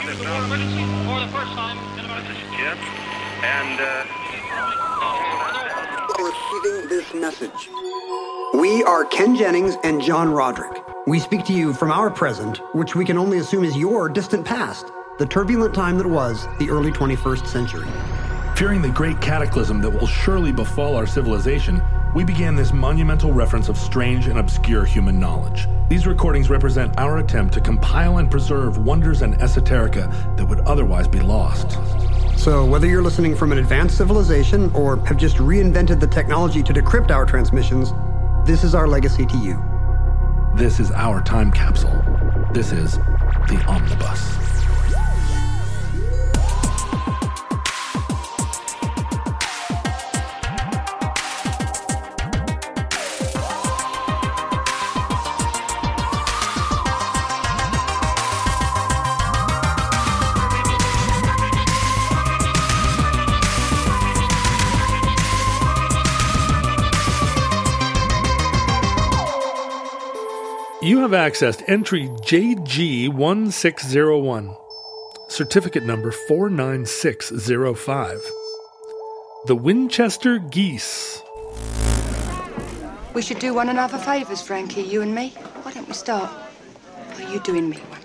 emergency for the first time in about... This is Jim, and, Receiving this message. We are Ken Jennings and John Roderick. We speak to you from our present, which we can only assume is your distant past, the turbulent time that was the early 21st century. Fearing the great cataclysm that will surely befall our civilization, we began this monumental reference of strange and obscure human knowledge. These recordings represent our attempt to compile and preserve wonders and esoterica that would otherwise be lost. So whether you're listening from an advanced civilization or have just reinvented the technology to decrypt our transmissions, this is our legacy to you. This is our time capsule. This is the Omnibus. You have accessed entry JG1601, certificate number 49605. The Winchester Geese. We should do one another favours, Frankie, you and me. Why don't we start by you doing me one?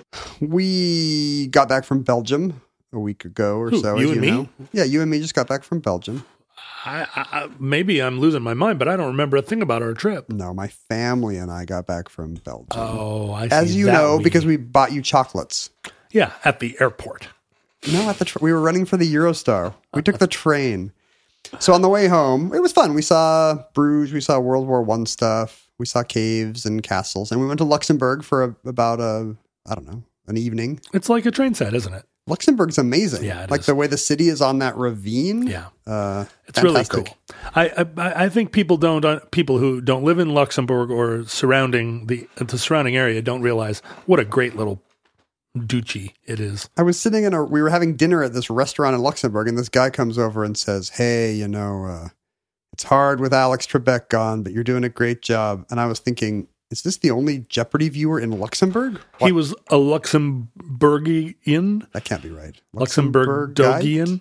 We got back from Belgium a week ago or so. You and me? Know. Yeah, you and me just got back from Belgium. I maybe I'm losing my mind, but I don't remember a thing about our trip. No, my family and I got back from Belgium. Oh, I see. As you know, because we bought you chocolates. Yeah, at the airport. No, at the we were running for the Eurostar. We took the train. So on the way home, it was fun. We saw Bruges. We saw World War I stuff. We saw caves and castles. And we went to Luxembourg for about an evening. It's like a train set, isn't it? Luxembourg's amazing. Yeah, it like is. The way the city is on that ravine. Yeah. It's fantastic. really cool. I think people who don't live in Luxembourg or surrounding the surrounding area don't realize what a great little duchy it is. I was sitting we were having dinner at this restaurant in Luxembourg, and this guy comes over and says, "Hey, it's hard with Alex Trebek gone, but you're doing a great job." And I was thinking, is this the only Jeopardy viewer in Luxembourg? He was a Luxembourgian? That can't be right. Luxembourgian?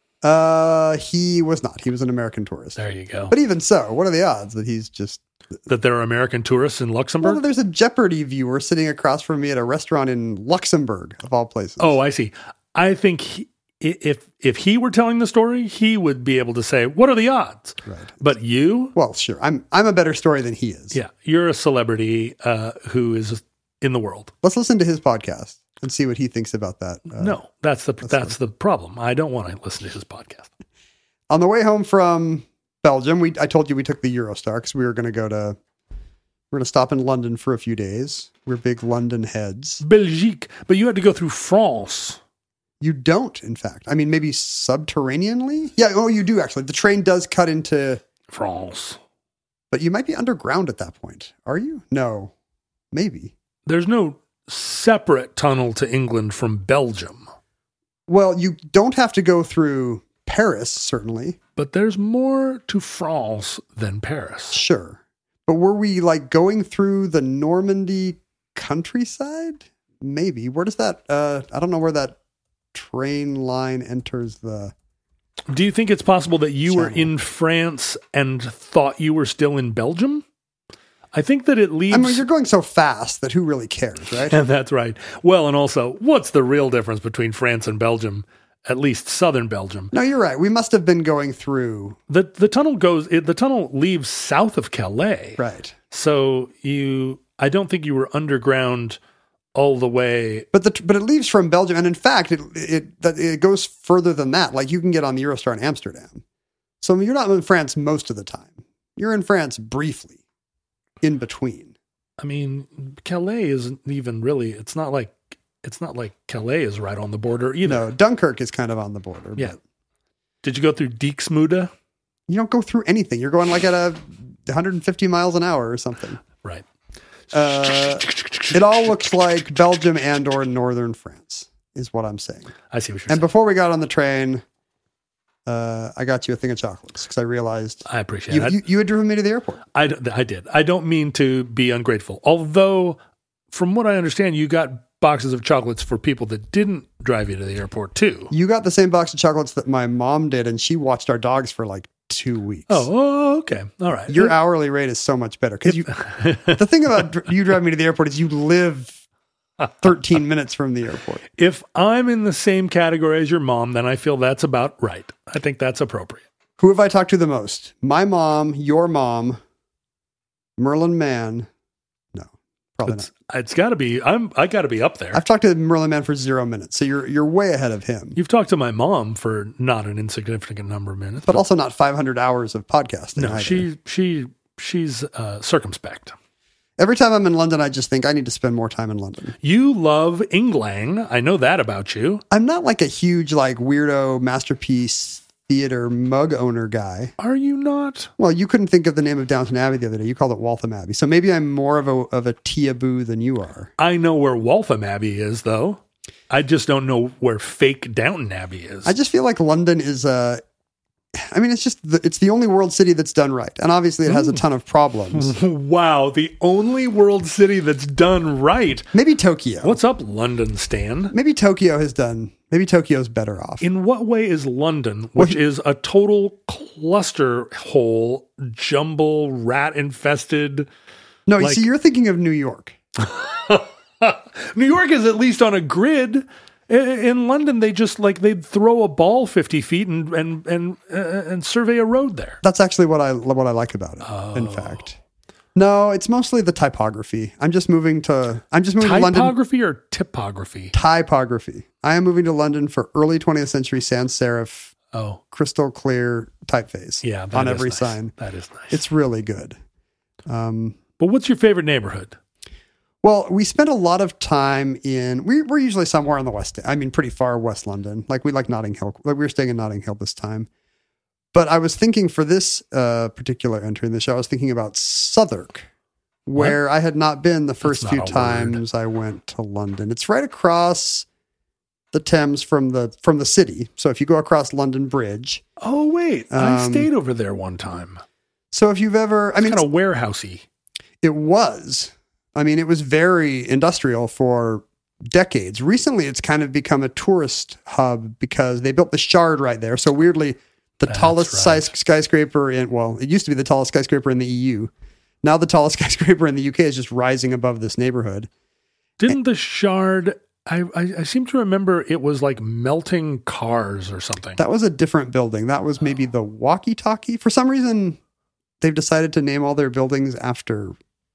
He was not. He was an American tourist. There you go. But even so, what are the odds that he's just... That there are American tourists in Luxembourg? Well, there's a Jeopardy viewer sitting across from me at a restaurant in Luxembourg, of all places. Oh, I see. I think if he were telling the story, he would be able to say, what are the odds? Right. But you? Well, sure. I'm a better story than he is. Yeah. You're a celebrity who is in the world. Let's listen to his podcast and see what he thinks about that. No, that's the problem. I don't want to listen to his podcast. On the way home from Belgium, I told you we took the Eurostar because we were going to stop in London for a few days. We're big London heads. Belgique. But you had to go through France. You don't, in fact. I mean, maybe subterraneanly? Yeah, oh, you do, actually. The train does cut into... France. But you might be underground at that point. Are you? No. Maybe. There's no separate tunnel to England from Belgium. Well, you don't have to go through Paris, certainly. But there's more to France than Paris. Sure. But were we, going through the Normandy countryside? Maybe. Where does that... I don't know where that train line enters the... Do you think it's possible that you were channel. in France and thought you were still in Belgium? I think that it leaves... I mean, you're going so fast that who really cares, right? That's right. Well, and also, what's the real difference between France and Belgium? At least southern Belgium. No, you're right. We must have been going through... The tunnel leaves south of Calais. Right. So I don't think you were underground all the way. But it leaves from Belgium, and in fact, it goes further than that. Like, you can get on the Eurostar in Amsterdam. So you're not in France most of the time. You're in France briefly, in between. I mean, Calais isn't even really. It's not like Calais is right on the border either. No, Dunkirk is kind of on the border. Yeah. But Did you go through Dixmude? you don't go through anything. You're going at 150 miles an hour or something. Right. It all looks like Belgium and or northern France, is what I'm saying. I see what you're And saying. before we got on the train, I got you a thing of chocolates because I realized I appreciate it. you had driven me to the airport. I did. I don't mean to be ungrateful. Although, from what I understand, you got boxes of chocolates for people that didn't drive you to the airport too. You got the same box of chocolates that my mom did, and she watched our dogs for like 2 weeks. Oh, okay. All right. Your hourly rate is so much better. Because the thing about you driving me to the airport is you live 13 minutes from the airport. If I'm in the same category as your mom, then I feel that's about right. I think that's appropriate. Who have I talked to the most? My mom, your mom, Merlin Mann. No, probably not. It's got to be. I got to be up there. I've talked to Merlin Mann for 0 minutes, so you're way ahead of him. You've talked to my mom for not an insignificant number of minutes, but also not 500 hours of podcasting. No, either. she's circumspect. Every time I'm in London, I just think I need to spend more time in London. You love England. I know that about you. I'm not like a huge like weirdo Masterpiece Theater mug owner guy. Are you not? Well, you couldn't think of the name of Downton Abbey the other day. You called it Waltham Abbey. So maybe I'm more of a Tea-aboo than you are. I know where Waltham Abbey is, though. I just don't know where fake Downton Abbey is. I just feel like London is it's the only world city that's done right. And obviously it has a ton of problems. Wow, the only world city that's done right. Maybe Tokyo. What's up, London, Stan? Maybe Tokyo's better off. In what way is London, which is a total cluster hole, jumble, rat-infested... No, you see, you're thinking of New York. New York is at least on a grid. In London, they just they'd throw a ball 50 feet and survey a road there. That's actually what I like about it. In fact, no, it's mostly the typography. I'm just moving to London. Typography or typography? Typography. I am moving to London for early 20th century sans serif, crystal clear typeface. Yeah, on every sign. That is nice. It's really good. But what's your favorite neighborhood? Well, we spent a lot of time we're usually somewhere on the west. I mean, pretty far West London. Like we like Notting Hill. Like we were staying in Notting Hill this time. But I was thinking for this particular entry in the show, I was thinking about Southwark, where I had not been the first few times I went to London. It's right across the Thames from the city. So if you go across London Bridge. Oh, wait. I stayed over there one time. So if you've ever... It's kind of warehousey. It was. I mean, it was very industrial for decades. Recently, it's kind of become a tourist hub because they built the Shard right there. So weirdly, the tallest skyscraper it used to be the tallest skyscraper in the EU. Now the tallest skyscraper in the UK is just rising above this neighborhood. Didn't the Shard... I seem to remember it was like melting cars or something. That was a different building. That was maybe the walkie-talkie. For some reason, they've decided to name all their buildings after...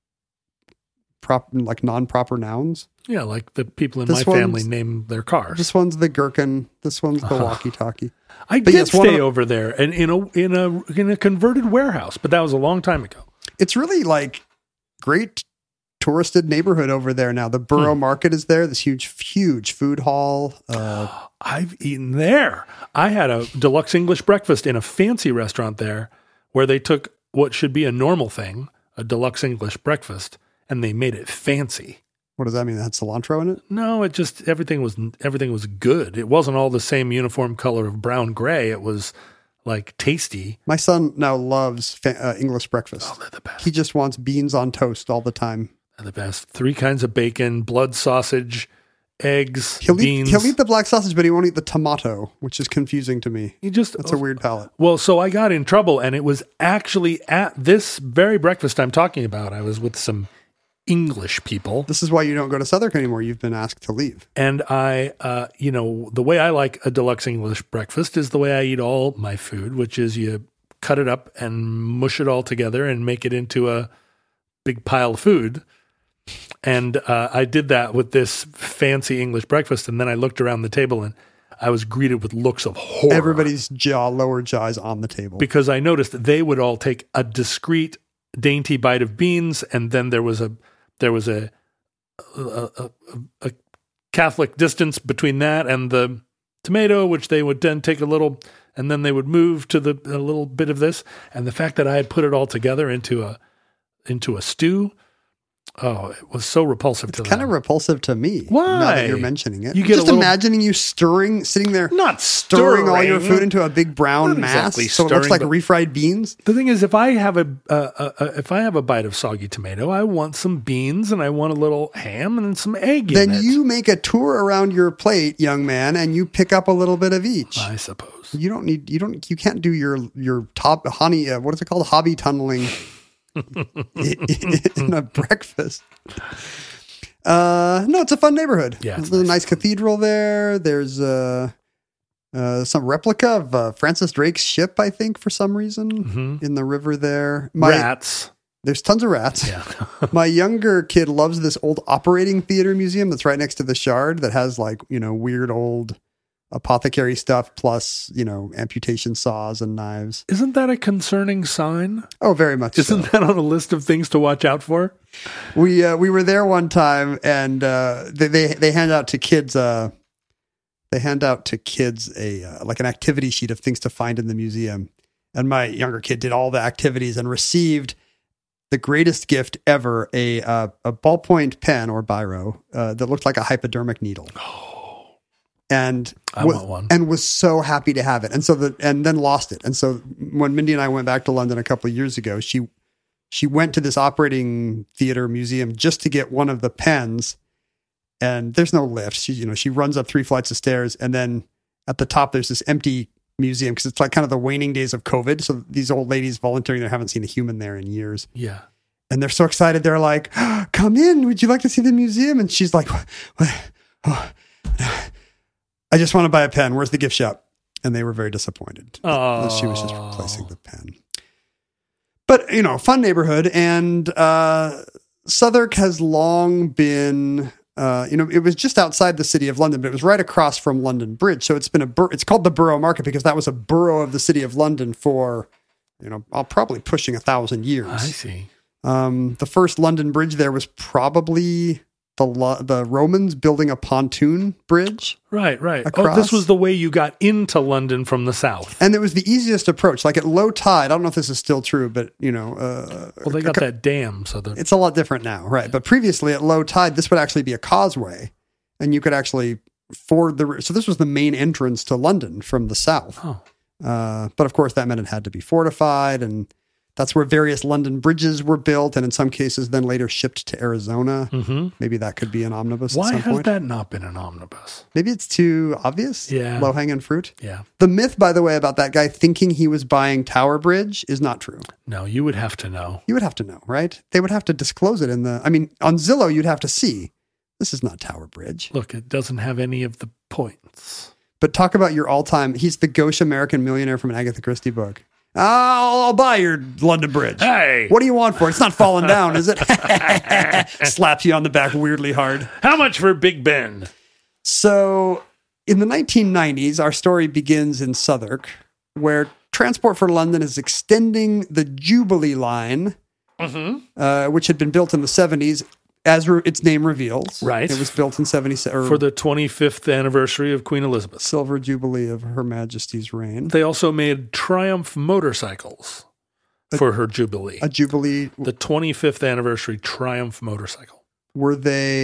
non-proper nouns. Yeah, like the people in my family name their cars. This one's the gherkin. This one's the walkie-talkie. I did stay over there and in a converted warehouse, but that was a long time ago. It's really like great touristed neighborhood over there now. The Borough Market is there. This huge food hall. I've eaten there. I had a deluxe English breakfast in a fancy restaurant there, where they took what should be a normal thing, a deluxe English breakfast, and they made it fancy. What does that mean? It had cilantro in it? No, it just, everything was good. It wasn't all the same uniform color of brown gray. It was like tasty. My son now loves English breakfast. Oh, they're the best. He just wants beans on toast all the time. They're the best. 3 kinds of bacon, blood sausage, eggs, beans. He'll eat the black sausage, but he won't eat the tomato, which is confusing to me. That's a weird palate. Well, so I got in trouble, and it was actually at this very breakfast I'm talking about. I was with some English people. This is why you don't go to Southwark anymore. You've been asked to leave. And I, the way I like a deluxe English breakfast is the way I eat all my food, which is you cut it up and mush it all together and make it into a big pile of food. And I did that with this fancy English breakfast. And then I looked around the table and I was greeted with looks of horror. Everybody's lower jaw is on the table. Because I noticed that they would all take a discrete, dainty bite of beans, and then there was a Catholic distance between that and the tomato, which they would then take a little, and then they would move to a little bit of this. And the fact that I had put it all together into a stew, Oh, it was so repulsive to them. Kind of repulsive to me. Why? Now that you're mentioning it. You get just imagining you sitting there, Not stirring all your food into a big brown Not mass, exactly so it looks like stirring, but- refried beans. The thing is, if I have a bite of soggy tomato, I want some beans and I want a little ham and some egg in Then it. you make a tour around your plate, young man, and you pick up a little bit of each. I suppose. You can't do your top honey. What is it called? Hobby tunneling in a breakfast. No, it's a fun neighborhood. Yeah, it's there's a nice cathedral there. There's some replica of Francis Drake's ship, I think, for some reason, in the river there. Rats. There's tons of rats. Yeah. My younger kid loves this old operating theater museum that's right next to the Shard that has weird old apothecary stuff plus, amputation saws and knives. Isn't that a concerning sign? Oh, very much so. Isn't that on a list of things to watch out for? We were there one time and they hand out to kids a an activity sheet of things to find in the museum. And my younger kid did all the activities and received the greatest gift ever, a ballpoint pen or biro that looked like a hypodermic needle. And I want one. And was so happy to have it. And and then lost it. And so when Mindy and I went back to London a couple of years ago, she went to this operating theater museum just to get one of the pens. And there's no lift. She runs up 3 flights of stairs, and then at the top there's this empty museum because it's like kind of the waning days of COVID. So these old ladies volunteering there haven't seen a human there in years. Yeah. And they're so excited. They're like, oh, "Come in. Would you like to see the museum?" And she's like, "Oh, I just want to buy a pen. Where's the gift shop?" And they were very disappointed. Oh. She was just replacing the pen. But, fun neighborhood. And Southwark has long been, it was just outside the city of London, but it was right across from London Bridge. So it's been it's called the Borough Market because that was a borough of the city of London for, probably pushing 1,000 years. I see. The first London Bridge there was probably the Romans building a pontoon bridge. Right. Across. Oh, this was the way you got into London from the south. And it was the easiest approach. Like at low tide, I don't know if this is still true, but they got that dam, so it's a lot different now, right? Yeah. But previously at low tide, this would actually be a causeway, and you could actually ford the. So this was the main entrance to London from the south. Oh. But of course, that meant it had to be fortified, and that's where various London bridges were built, and in some cases, then later shipped to Arizona. Mm-hmm. Maybe that could be an omnibus. Why at some has point. that not been an omnibus? Maybe it's too obvious. Yeah, low hanging fruit. Yeah. The myth, by the way, about that guy thinking he was buying Tower Bridge is not true. No, you would have to know. You would have to know, right? They would have to disclose it on Zillow. You'd have to see this is not Tower Bridge. Look, it doesn't have any of the points. But talk about your all-time. He's the gauche American millionaire from an Agatha Christie book. I'll buy your London Bridge. Hey. What do you want for it? It's not falling down, is it? Slaps you on the back weirdly hard. How much for Big Ben? So in the 1990s, our story begins in Southwark, where Transport for London is extending the Jubilee line, which had been built in the 70s, as its name reveals. Right. It was built in 77 for the 25th anniversary of Queen Elizabeth. Silver Jubilee of Her Majesty's reign. They also made Triumph motorcycles for her Jubilee. A Jubilee. The 25th anniversary Triumph motorcycle. Were they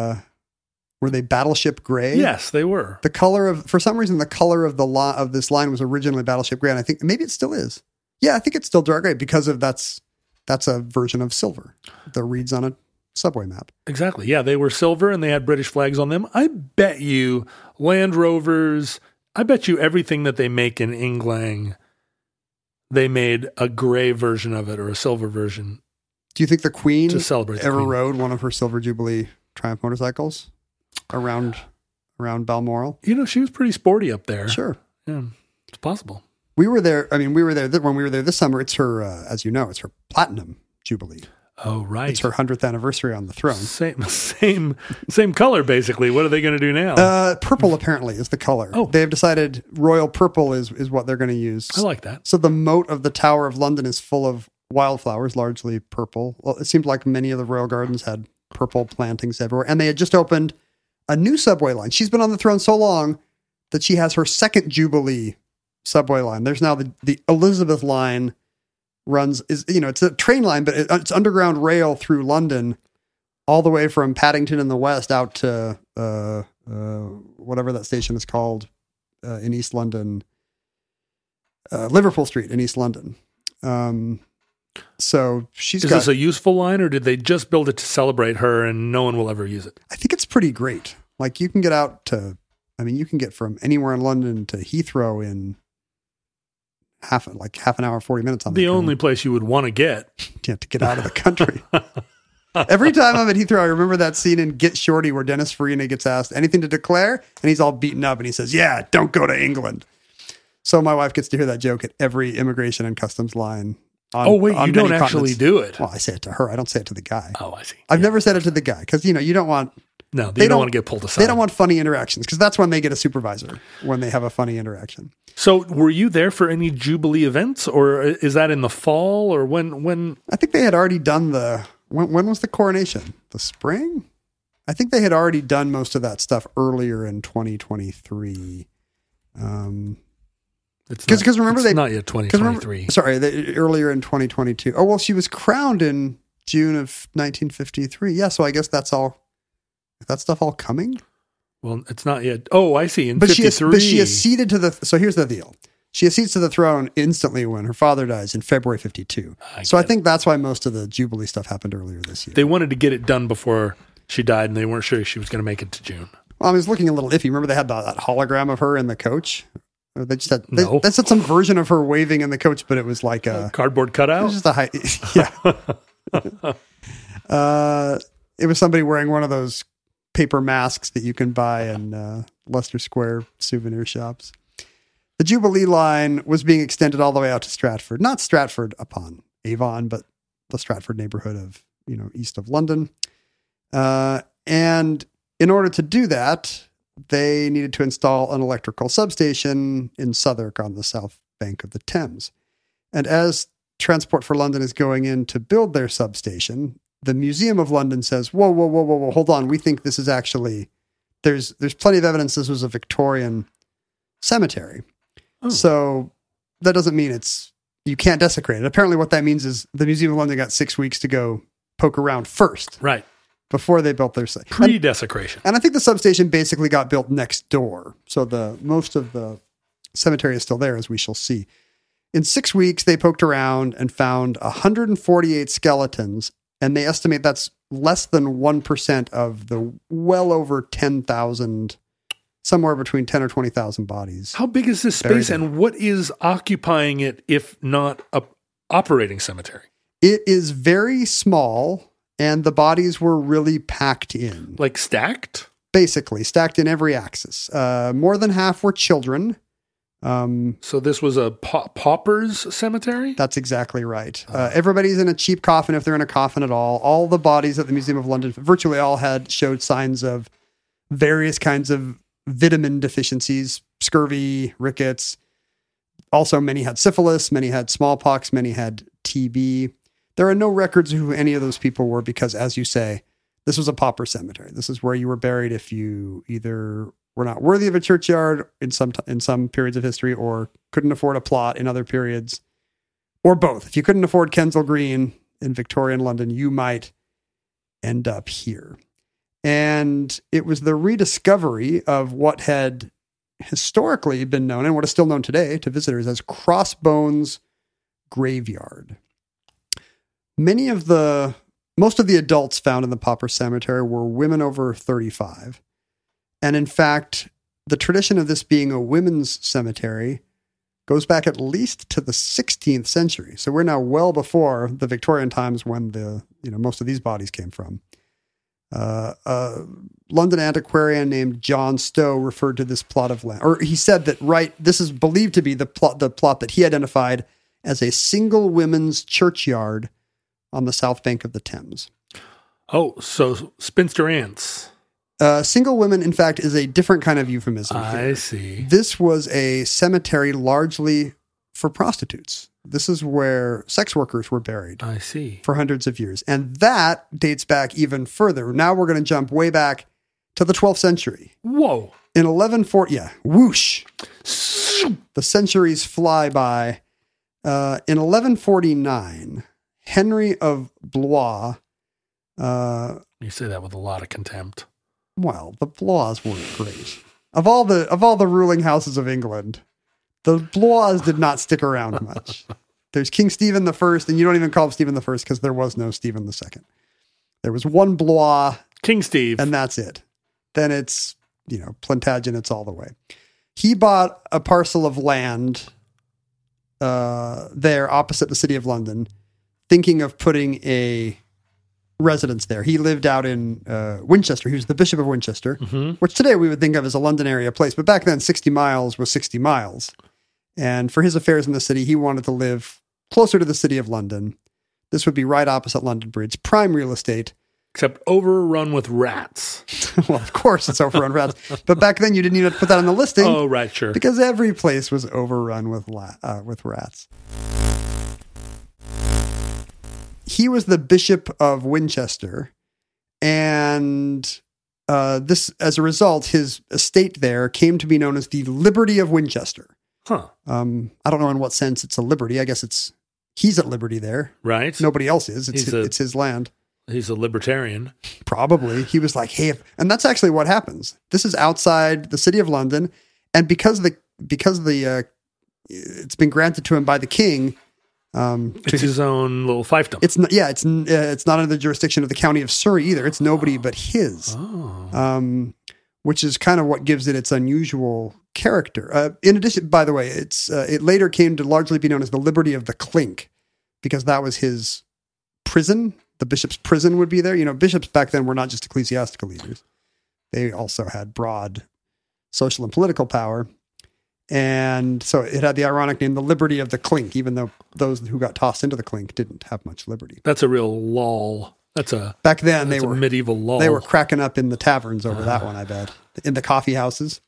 Battleship Gray? Yes, they were. For some reason, the color of this line was originally Battleship Gray, and I think maybe it still is. Yeah, I think it's still dark gray because of that's a version of silver that reads on a subway map. Exactly. Yeah, they were silver and they had British flags on them. I bet you Land Rovers, I bet you everything that they make in England, they made a gray version of it or a silver version. Do you think the Queen to celebrate ever rode one of her Silver Jubilee Triumph motorcycles around Balmoral? She was pretty sporty up there. Sure. Yeah, it's possible. We were there. When we were there this summer. It's her, as you know, it's her Platinum Jubilee. Oh, right. It's her 100th anniversary on the throne. Same color, basically. What are they going to do now? Purple, apparently, is the color. Oh. They have decided royal purple is what they're going to use. I like that. So the moat of the Tower of London is full of wildflowers, largely purple. Well, it seemed like many of the royal gardens had purple plantings everywhere. And they had just opened a new subway line. She's been on the throne so long that she has her second Jubilee subway line. There's now the Elizabeth line it's a train line, but it's underground rail through London all the way from Paddington in the west out to whatever that station is called in East London, Liverpool Street in East London. So Is this a useful line, or did they just build it to celebrate her and no one will ever use it? I think it's pretty great. Like you can get out to, you can get from anywhere in London to Heathrow in half an hour, 40 minutes on the only place you would want to get. You have to get out of the country. Every time I'm at Heathrow, I remember that scene in Get Shorty where Dennis Farina gets asked anything to declare, and he's all beaten up, and he says, "Yeah, don't go to England." So my wife gets to hear that joke at every immigration and customs line. You don't actually do it. Well, I say it to her. I don't say it to the guy. Oh, I see. I've never said it to the guy because, you don't want... No, they don't want to get pulled aside. They don't want funny interactions because that's when they get a supervisor, when they have a funny interaction. So were you there for any Jubilee events, or is that in the fall, or when? I think they had already done when was the coronation? The spring? I think they had already done most of that stuff earlier in 2023. Because remember it's not yet 2023. Earlier in 2022. Oh, well, she was crowned in June of 1953. Yeah, so I guess that's all. Is that stuff all coming? Well, it's not yet. Oh, I see. In 53. But she acceded to the... So here's the deal. She accedes to the throne instantly when her father dies in February 52. I think that's why most of the Jubilee stuff happened earlier this year. They wanted to get it done before she died, and they weren't sure she was going to make it to June. Well, I was looking a little iffy. Remember they had that hologram of her in the coach? Or they just had... They said some version of her waving in the coach, but it was like a... cardboard cutout? It was just a high... Yeah. It was somebody wearing one of those paper masks that you can buy in Leicester Square souvenir shops. The Jubilee line was being extended all the way out to Stratford, not Stratford upon Avon, but the Stratford neighborhood of, east of London. And in order to do that, they needed to install an electrical substation in Southwark on the south bank of the Thames. And as Transport for London is going in to build their substation, the Museum of London says, whoa, hold on. We think this is actually, there's plenty of evidence this was a Victorian cemetery. Oh. So that doesn't mean you can't desecrate it. Apparently what that means is the Museum of London got 6 weeks to go poke around first. Right. Before they built their site. Pre-desecration. And I think the substation basically got built next door. So most of the cemetery is still there, as we shall see. In 6 weeks, they poked around and found 148 skeletons, and they estimate that's less than 1% of the well over 10,000, somewhere between 10 or 20,000 bodies. How big is this space, and what is occupying it, if not a operating cemetery? It is very small, and the bodies were really packed in. Like stacked? Basically, stacked in every axis. More than half were children. So this was a pauper's cemetery? That's exactly right. Everybody's in a cheap coffin if they're in a coffin at all. All the bodies at the Museum of London, virtually all showed signs of various kinds of vitamin deficiencies, scurvy, rickets. Also, many had syphilis, many had smallpox, many had TB. There are no records of who any of those people were because, as you say, this was a pauper cemetery. This is where you were buried if you either were not worthy of a churchyard in some periods of history, or couldn't afford a plot in other periods, or both. If you couldn't afford Kensal Green in Victorian London, you might end up here. And it was the rediscovery of what had historically been known, and what is still known today to visitors, as Crossbones Graveyard. Most of the adults found in the pauper cemetery were women over 35. And in fact, the tradition of this being a women's cemetery goes back at least to the 16th century. So we're now well before the Victorian times when most of these bodies came from. A London antiquarian named John Stowe referred to this plot of land, or he said that this is believed to be the plot that he identified as a single women's churchyard on the south bank of the Thames. Oh, so spinster aunts. Single women, in fact, is a different kind of euphemism. I see. This was a cemetery largely for prostitutes. This is where sex workers were buried. I see. For hundreds of years. And that dates back even further. Now we're going to jump way back to the 12th century. Whoa. In 1140, whoosh. The centuries fly by. In 1149, Henry of Blois You say that with a lot of contempt. Well, the Blois weren't great. Of all the ruling houses of England, the Blois did not stick around much. There's King Stephen I, and you don't even call him Stephen I because there was no Stephen II. There was one Blois, King Steve, and that's it. Then it's, Plantagenets all the way. He bought a parcel of land there opposite the city of London, thinking of putting a residence there. He lived out in Winchester. He was the Bishop of Winchester, which today we would think of as a London area place. But back then, 60 miles was 60 miles. And for his affairs in the city, he wanted to live closer to the city of London. This would be right opposite London Bridge, prime real estate. Except overrun with rats. Well, of course it's overrun with rats. But back then, you didn't even have to put that on the listing. Oh, right, sure. Because every place was overrun with rats. He was the Bishop of Winchester, and this, as a result, his estate there came to be known as the Liberty of Winchester. Huh. I don't know in what sense it's a liberty. I guess he's at liberty there. Right. Nobody else is. It's his land. He's a libertarian. Probably. He was like, hey, and that's actually what happens. This is outside the city of London, and because it's been granted to him by the king. It's his own little fiefdom. It's not under the jurisdiction of the county of Surrey either. It's nobody but his, which is kind of what gives it its unusual character. In addition, by the way, it later came to largely be known as the Liberty of the Clink, because that was his prison. The bishop's prison would be there. Bishops back then were not just ecclesiastical leaders; they also had broad social and political power. And so it had the ironic name, the Liberty of the Clink, even though those who got tossed into the clink didn't have much liberty. That's a real lull. Back then they were a medieval lull. They were cracking up in the taverns over that one, I bet, in the coffee houses.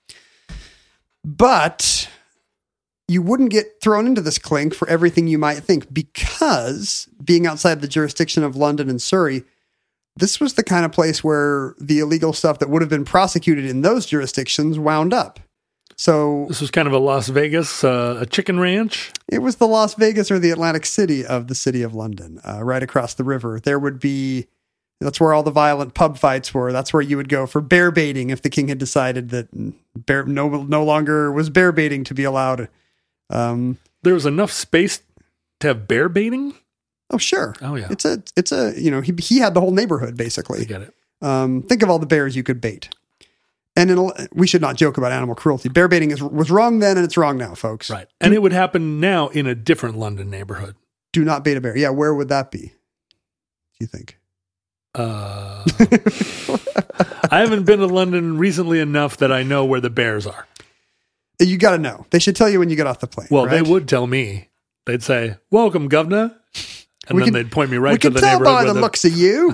But you wouldn't get thrown into this clink for everything you might think, because being outside the jurisdiction of London and Surrey, this was the kind of place where the illegal stuff that would have been prosecuted in those jurisdictions wound up. So this was kind of a Las Vegas, a chicken ranch. It was the Las Vegas or the Atlantic City of the city of London, right across the river. That's where all the violent pub fights were. That's where you would go for bear baiting if the king had decided that no longer was bear baiting to be allowed. There was enough space to have bear baiting? Oh, sure. Oh, yeah. He had the whole neighborhood, basically. I get it. Think of all the bears you could bait. And we should not joke about animal cruelty. Bear baiting was wrong then, and it's wrong now, folks. Right. And it would happen now in a different London neighborhood. Do not bait a bear. Yeah, where would that be, do you think? I haven't been to London recently enough that I know where the bears are. You got to know. They should tell you when you get off the plane. Well, right? They would tell me. They'd say, "Welcome, governor," and then they'd point me right to the neighborhood. We can tell by the looks of you.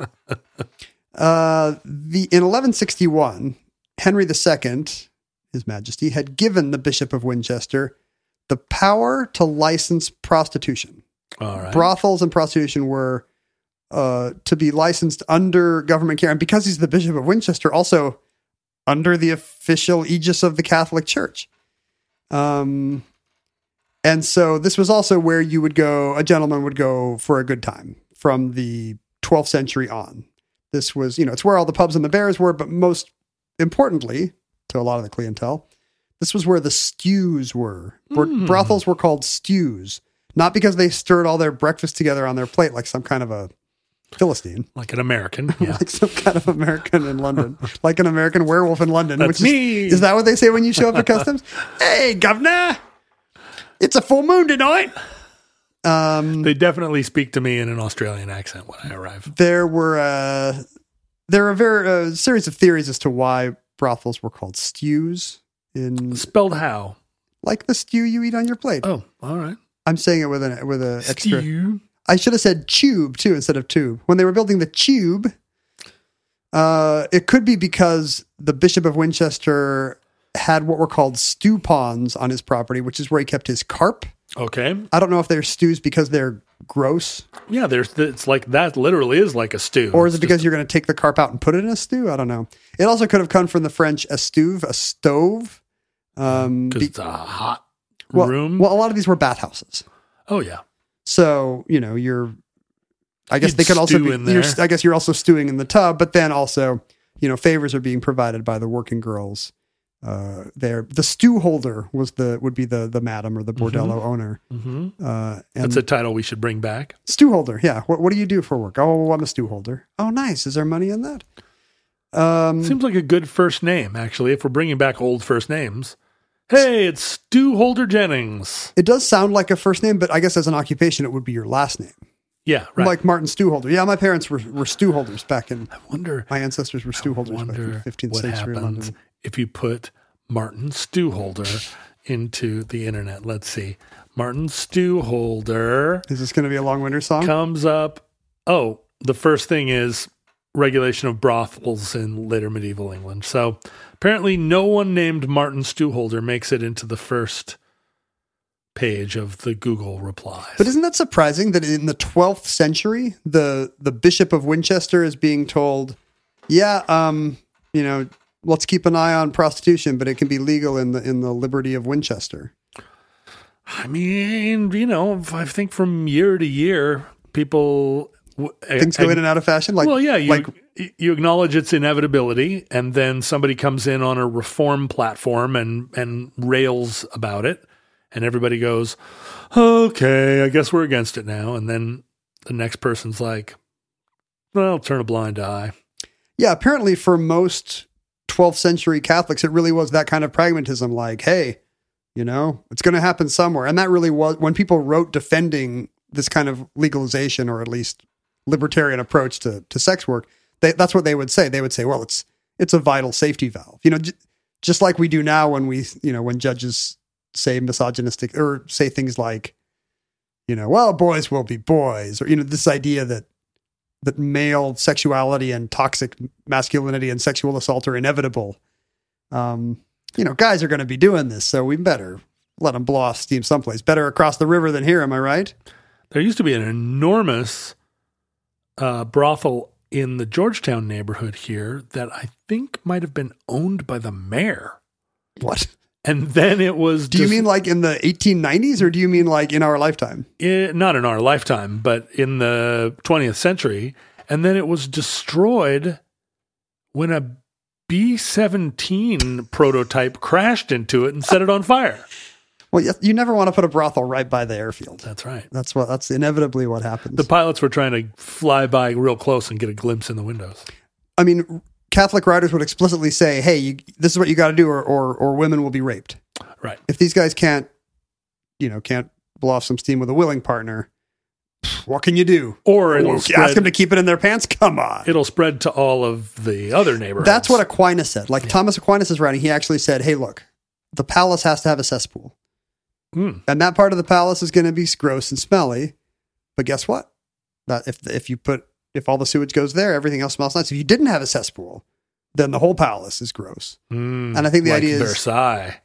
In 1161, Henry II, His Majesty, had given the Bishop of Winchester the power to license prostitution. All right. Brothels and prostitution were to be licensed under government care. And because he's the Bishop of Winchester, also under the official aegis of the Catholic Church. And so this was also where a gentleman would go for a good time from the 12th century on. This was, it's where all the pubs and the bars were, but most importantly, to a lot of the clientele, this was where the stews were. Brothels were called stews, not because they stirred all their breakfast together on their plate like some kind of a Philistine. Like an American. Yeah. Like some kind of American in London. Like an American werewolf in London. That's me. Is that what they say when you show up at customs? Hey, governor, it's a full moon tonight. They definitely speak to me in an Australian accent when I arrive. There are a series of theories as to why brothels were called stews. Spelled how? Like the stew you eat on your plate. Oh, all right. I'm saying it with an extra. Stew. I should have said tube too instead of tube. When they were building the tube, it could be because the Bishop of Winchester had what were called stew ponds on his property, which is where he kept his carp. Okay. I don't know if they're stews because they're gross. Yeah, it's like that literally is like a stew. Or is it because you're going to take the carp out and put it in a stew? I don't know. It also could have come from the French estouve, a stove. Because it's a hot room? Well, a lot of these were bathhouses. Oh, yeah. So, you're... I guess You'd they could also stew be, in there. I guess you're also stewing in the tub, but then also, favors are being provided by the working girls. There, the stew holder would be the madam or the bordello owner. Mm-hmm. And That's a title we should bring back. stew holder. Yeah. What do you do for work? Oh, I'm a stew holder. Oh, nice. Is there money in that? Seems like a good first name, actually, if we're bringing back old first names. Hey, it's Stu Holder Jennings. It does sound like a first name, but I guess as an occupation, it would be your last name. Yeah, right. Like Martin Stewholder. Yeah, my parents were stew holders back in. I wonder My ancestors were stew holders back in wonder 15th what century happens London. if you put Martin Stewholder into the internet. Let's see. Martin Stewholder Is this going to be a long winter song? comes up. Oh, the first thing is regulation of brothels in later medieval England. So apparently no one named Martin Stewholder makes it into the first page of the Google replies. But isn't that surprising that in the 12th century, the Bishop of Winchester is being told, let's keep an eye on prostitution, but it can be legal in the liberty of Winchester. I mean, I think from year to year, people Things go in and out of fashion. you acknowledge its inevitability, and then somebody comes in on a reform platform and rails about it, and everybody goes, "Okay, I guess we're against it now." And then the next person's like, "Well, turn a blind eye." Yeah, apparently for most 12th century Catholics, it really was that kind of pragmatism. Like, hey, it's going to happen somewhere, and that really was when people wrote defending this kind of legalization, or at least libertarian approach to sex work. That's what they would say. They would say, well, it's a vital safety valve. Just like we do now when when judges say misogynistic or say things like, well, boys will be boys, or, this idea that male sexuality and toxic masculinity and sexual assault are inevitable. Guys are going to be doing this, so we better let them blow off steam someplace. Better across the river than here. Am I right? There used to be an enormous brothel in the Georgetown neighborhood here that I think might have been owned by the mayor. What? And then it was... Do you mean like in the 1890s, or do you mean like in our lifetime? Not in our lifetime, but in the 20th century. And then it was destroyed when a B-17 prototype crashed into it and set it on fire. Well, you never want to put a brothel right by the airfield. That's right. That's inevitably what happens. The pilots were trying to fly by real close and get a glimpse in the windows. I mean, Catholic writers would explicitly say, hey, this is what you got to do, or women will be raped. Right. If these guys can't blow off some steam with a willing partner, what can you do? Or it'll ask them to keep it in their pants? Come on. It'll spread to all of the other neighborhoods. That's what Aquinas said. Thomas Aquinas is writing, he actually said, hey, look, the palace has to have a cesspool. And that part of the palace is going to be gross and smelly. But guess what? That if all the sewage goes there, everything else smells nice. If you didn't have a cesspool, then the whole palace is gross. And I think the idea is Versailles.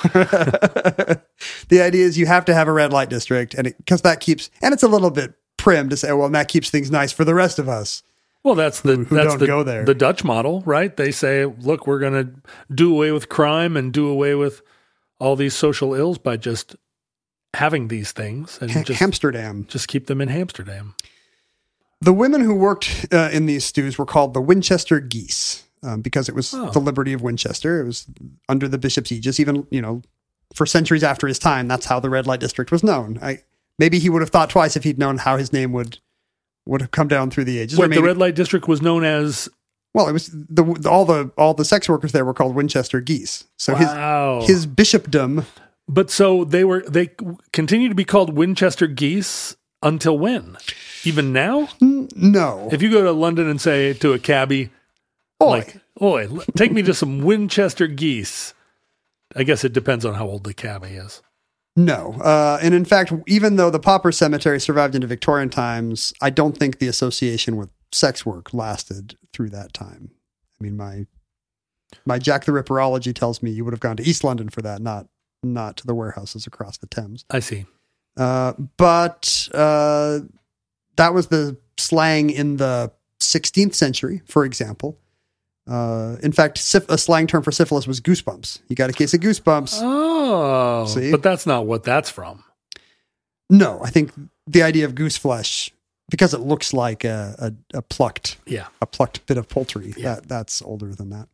The idea is you have to have a red light district, and because that keeps, and it's a little bit prim to say, well, and that keeps things nice for the rest of us. Well, that's don't go there. The Dutch model, right? They say, look, we're going to do away with crime and do away with all these social ills by just having these things and Amsterdam. Just keep them in Amsterdam. The women who worked in these stews were called the Winchester geese because it was the liberty of Winchester. It was under the bishop's aegis. Even for centuries after his time, that's how the red light district was known. Maybe he would have thought twice if he'd known how his name would have come down through the ages. Wait, the red light district was known as... Well, it was all the sex workers there were called Winchester geese. So his bishopdom. But so they continue to be called Winchester geese until when? Even now? No. If you go to London and say to a cabbie, Oi, take me to some Winchester geese. I guess it depends on how old the cabbie is. No. And in fact, even though the pauper cemetery survived into Victorian times, I don't think the association with sex work lasted through that time. I mean, my Jack the Ripperology tells me you would have gone to East London for that, not to the warehouses across the Thames. I see. But that was the slang in the 16th century, for example. In fact, a slang term for syphilis was goosebumps. You got a case of goosebumps. Oh, see? But that's not what that's from. No, I think the idea of goose flesh because it looks like a plucked bit of poultry. Yeah. That's older than that.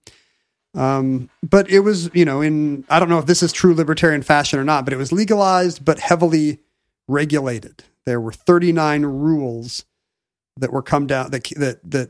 But it was, I don't know if this is true libertarian fashion or not, but it was legalized but heavily regulated. There were 39 rules that were came down from the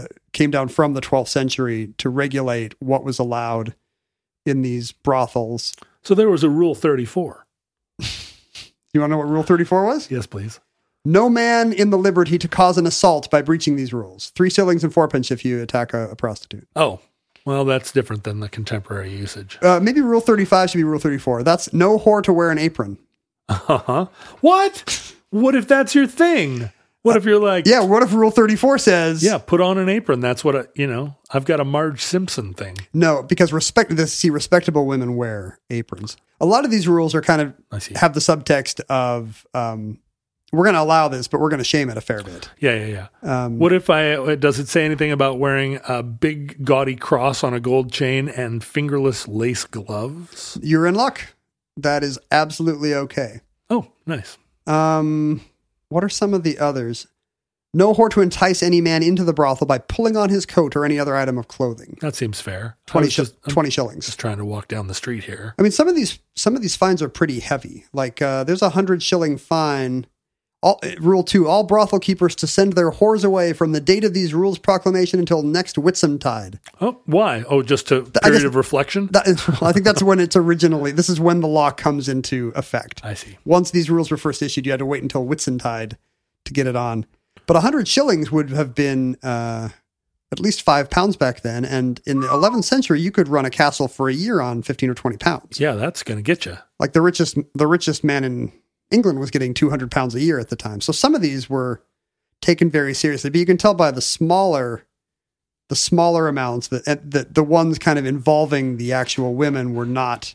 12th century to regulate what was allowed in these brothels. So there was a Rule 34. You want to know what Rule 34 was? Yes, please. No man in the liberty to cause an assault by breaching these rules. 3 shillings and 4pence if you attack a prostitute. Oh, well, that's different than the contemporary usage. Maybe Rule 35 should be Rule 34. That's no whore to wear an apron. Uh-huh. What? What if that's your thing? What if you're like... Yeah, what if Rule 34 says... Yeah, put on an apron. That's what, I've got a Marge Simpson thing. No, because respectable women wear aprons. A lot of these rules are kind of... have the subtext of... we're going to allow this, but we're going to shame it a fair bit. Yeah. What if does it say anything about wearing a big gaudy cross on a gold chain and fingerless lace gloves? You're in luck. That is absolutely okay. Oh, nice. What are some of the others? No whore to entice any man into the brothel by pulling on his coat or any other item of clothing. That seems fair. 20 shillings. Just trying to walk down the street here. I mean, some of these fines are pretty heavy. Like there's a 100 shilling fine. Rule 2, all brothel keepers to send their whores away from the date of these rules proclamation until next Whitsuntide. Oh, why? Oh, just a period of reflection? I think that's when it's originally, this is when the law comes into effect. I see. Once these rules were first issued, you had to wait until Whitsuntide to get it on. But 100 shillings would have been at least £5 back then. And in the 11th century, you could run a castle for a year on 15 or 20 pounds. Yeah, that's going to get you. Like the richest man in England was getting 200 pounds a year at the time. So some of these were taken very seriously, but you can tell by the smaller amounts that the ones kind of involving the actual women were not,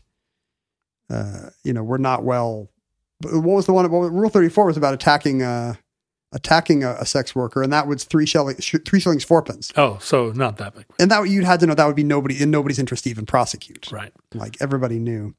were not well. What was the one? Well, Rule 34 was about attacking a sex worker, and that was 3 shillings 4pence. Oh, so not that big. And that you'd had to know that would be in nobody's interest to even prosecute. Right. Like everybody knew.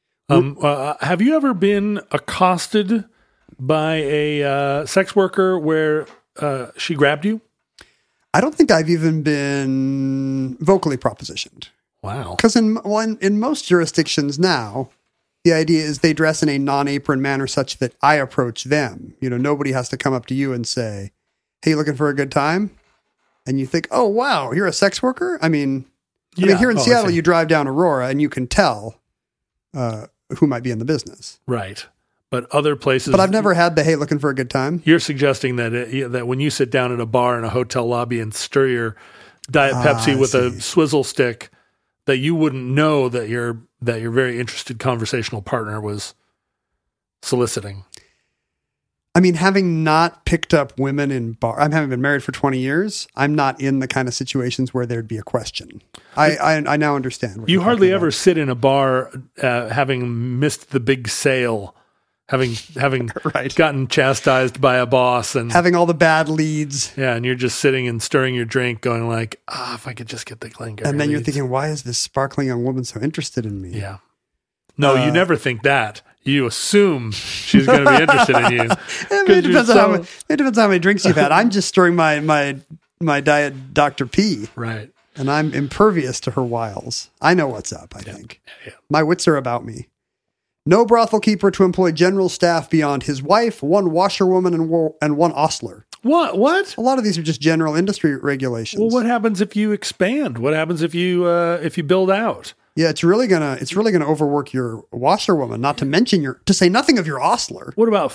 Have you ever been accosted by a sex worker where she grabbed you? I don't think I've even been vocally propositioned. Wow. Because in most jurisdictions now, the idea is they dress in a non-apron manner such that I approach them. Nobody has to come up to you and say, "Hey, you looking for a good time?" And you think, "Oh, wow, you're a sex worker?" I mean, here in Seattle, you drive down Aurora and you can tell who might be in the business. Right. But other places... But I've never had the, "Hey, looking for a good time." You're suggesting that when you sit down at a bar in a hotel lobby and stir your Diet Pepsi with a swizzle stick, that you wouldn't know that your very interested conversational partner was soliciting. I mean, having not picked up women in bar, I haven't been married for 20 years. I'm not in the kind of situations where there'd be a question. I now understand. You hardly ever sit in a bar having missed the big sale, having right. gotten chastised by a boss and having all the bad leads. Yeah, and you're just sitting and stirring your drink, going like, if I could just get the Glengarry. And then leads. You're thinking, why is this sparkling young woman so interested in me? Yeah. No, you never think that. You assume she's going to be interested in you. It depends on how many drinks you've had. I'm just stirring my Diet Dr. P. Right. And I'm impervious to her wiles. I know what's up, I think. Yeah. My wits are about me. No brothel keeper to employ general staff beyond his wife, 1 washerwoman, and 1 ostler. What? A lot of these are just general industry regulations. Well, what happens if you expand? What happens if you build out? Yeah, it's really gonna overwork your washerwoman. Not to mention to say nothing of your ostler. What about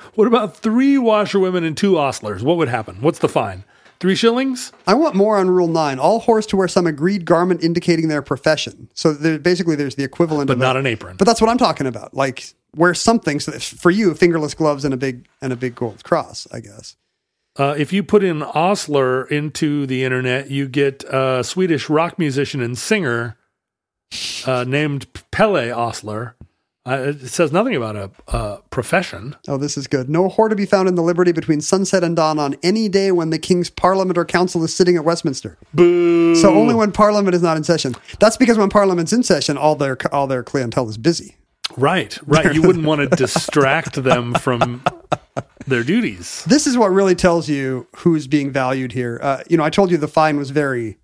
3 washerwomen and 2 ostlers? What would happen? What's the fine? 3 shillings? I want more on Rule 9. All whores to wear some agreed garment indicating their profession. So there's the equivalent, but not an apron. But that's what I'm talking about. Like wear something. So for you, fingerless gloves and a big gold cross, I guess. If you put in ostler into the internet, you get a Swedish rock musician and singer named Pelle Ostler. It says nothing about a profession. Oh, this is good. No whore to be found in the liberty between sunset and dawn on any day when the King's Parliament or Council is sitting at Westminster. Boo! So only when Parliament is not in session. That's because when Parliament's in session, all their clientele is busy. Right. You wouldn't want to distract them from their duties. This is what really tells you who's being valued here. I told you the fine was very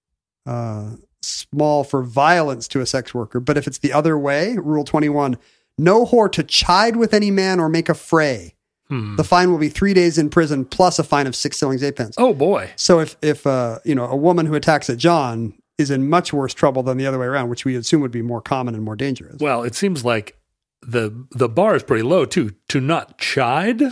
small for violence to a sex worker, but if it's the other way, Rule 21, no whore to chide with any man or make a fray. The fine will be 3 days in prison plus a fine of 6 shillings 8 pence. Oh boy! So if a woman who attacks at John is in much worse trouble than the other way around, which we assume would be more common and more dangerous. Well, it seems like the bar is pretty low too. To not chide.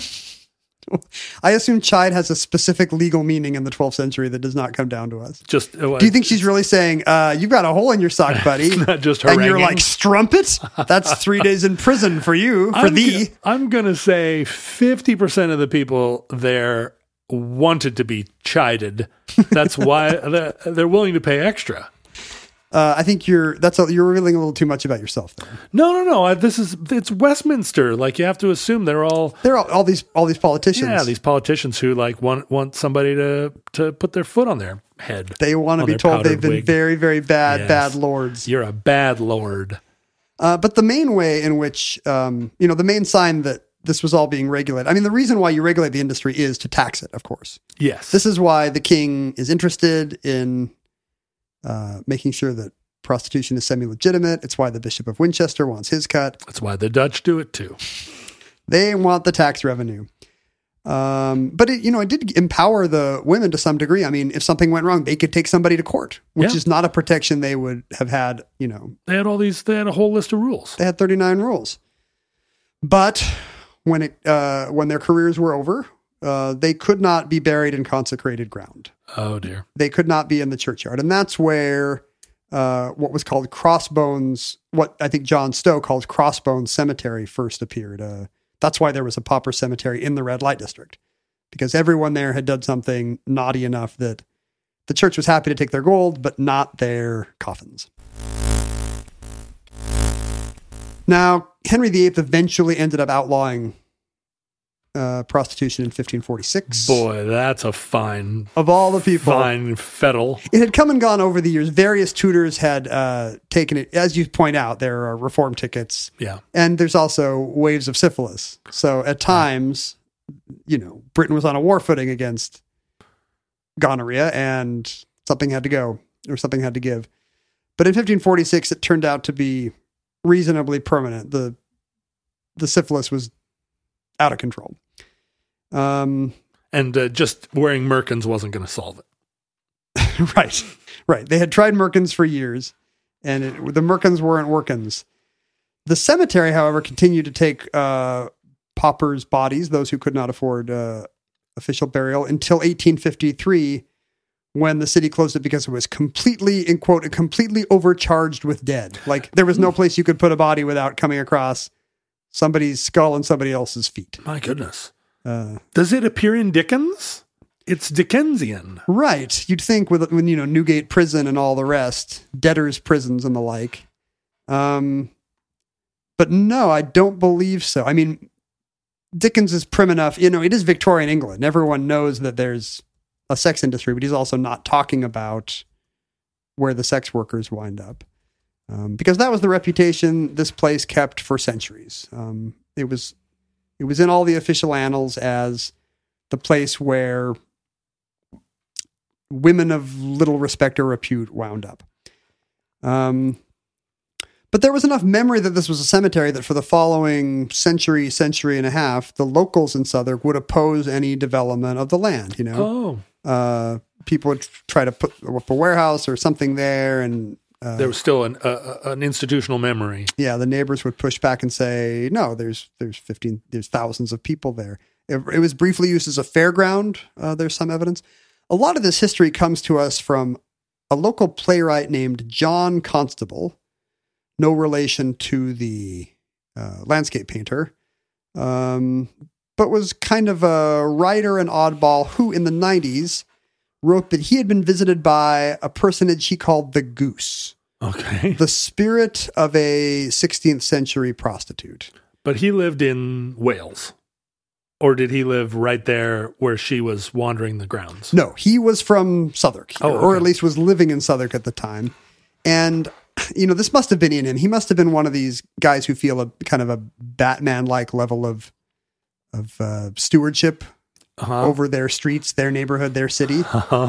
I assume chide has a specific legal meaning in the 12th century that does not come down to us. Just do you think she's really saying, you've got a hole in your sock, buddy? It's not just and haranguing. you're like, strumpet? That's 3 days in prison for you, for thee. I'm going to say 50% of the people there wanted to be chided. That's why they're willing to pay extra. I think you're revealing a little too much about yourself there. No. It's Westminster. Like, you have to assume they're all these politicians. Yeah, these politicians who like want somebody to put their foot on their head. They want to be told they've been very, very bad, bad lords. You're a bad lord. But the main way in which, the main sign that this was all being regulated. I mean, the reason why you regulate the industry is to tax it, of course. Yes. This is why the king is interested in making sure that prostitution is semi-legitimate. It's why the Bishop of Winchester wants his cut. That's why the Dutch do it too. They want the tax revenue. But it did empower the women to some degree. I mean, if something went wrong, they could take somebody to court, which is not a protection they would have had, They had a whole list of rules. They had 39 rules. But when their careers were over, they could not be buried in consecrated ground. Oh dear. They could not be in the churchyard. And that's where what was called Crossbones, what I think John Stowe calls Crossbones Cemetery, first appeared. That's why there was a pauper cemetery in the red light district, because everyone there had done something naughty enough that the church was happy to take their gold, but not their coffins. Now, Henry VIII eventually ended up outlawing prostitution in 1546. Boy, that's a fine... Of all the people... Fine fettle. It had come and gone over the years. Various tutors had taken it. As you point out, there are reform tickets. Yeah. And there's also waves of syphilis. So at times, Britain was on a war footing against gonorrhea, and something had to go, or something had to give. But in 1546, it turned out to be reasonably permanent. The syphilis was out of control. And just wearing merkins wasn't going to solve it. Right. They had tried merkins for years, and the merkins weren't workins. The cemetery, however, continued to take paupers' bodies, those who could not afford official burial, until 1853, when the city closed it because it was completely, in quote, completely overcharged with dead. Like, there was no place you could put a body without coming across somebody's skull and somebody else's feet. My goodness. Does it appear in Dickens? It's Dickensian. Right. You'd think when Newgate Prison and all the rest, debtors' prisons and the like. But no, I don't believe so. I mean, Dickens is prim enough. It is Victorian England. Everyone knows that there's a sex industry, but he's also not talking about where the sex workers wind up. Because that was the reputation this place kept for centuries. It was in all the official annals as the place where women of little respect or repute wound up. But there was enough memory that this was a cemetery that for the following century and a half, the locals in Southwark would oppose any development of the land. People would try to put up a warehouse or something there, and there was still an institutional memory. Yeah, the neighbors would push back and say, "No, there's thousands of people there." It was briefly used as a fairground. There's some evidence. A lot of this history comes to us from a local playwright named John Constable, no relation to the landscape painter, but was kind of a writer and oddball who, in the 90s, wrote that he had been visited by a personage he called the Goose. Okay. The spirit of a 16th century prostitute. But he lived in Wales. Or did he live right there where she was wandering the grounds? No, he was from Southwark, or at least was living in Southwark at the time. And, this must have been in him. He must have been one of these guys who feel a kind of a Batman-like level of stewardship over their streets, their neighborhood, their city.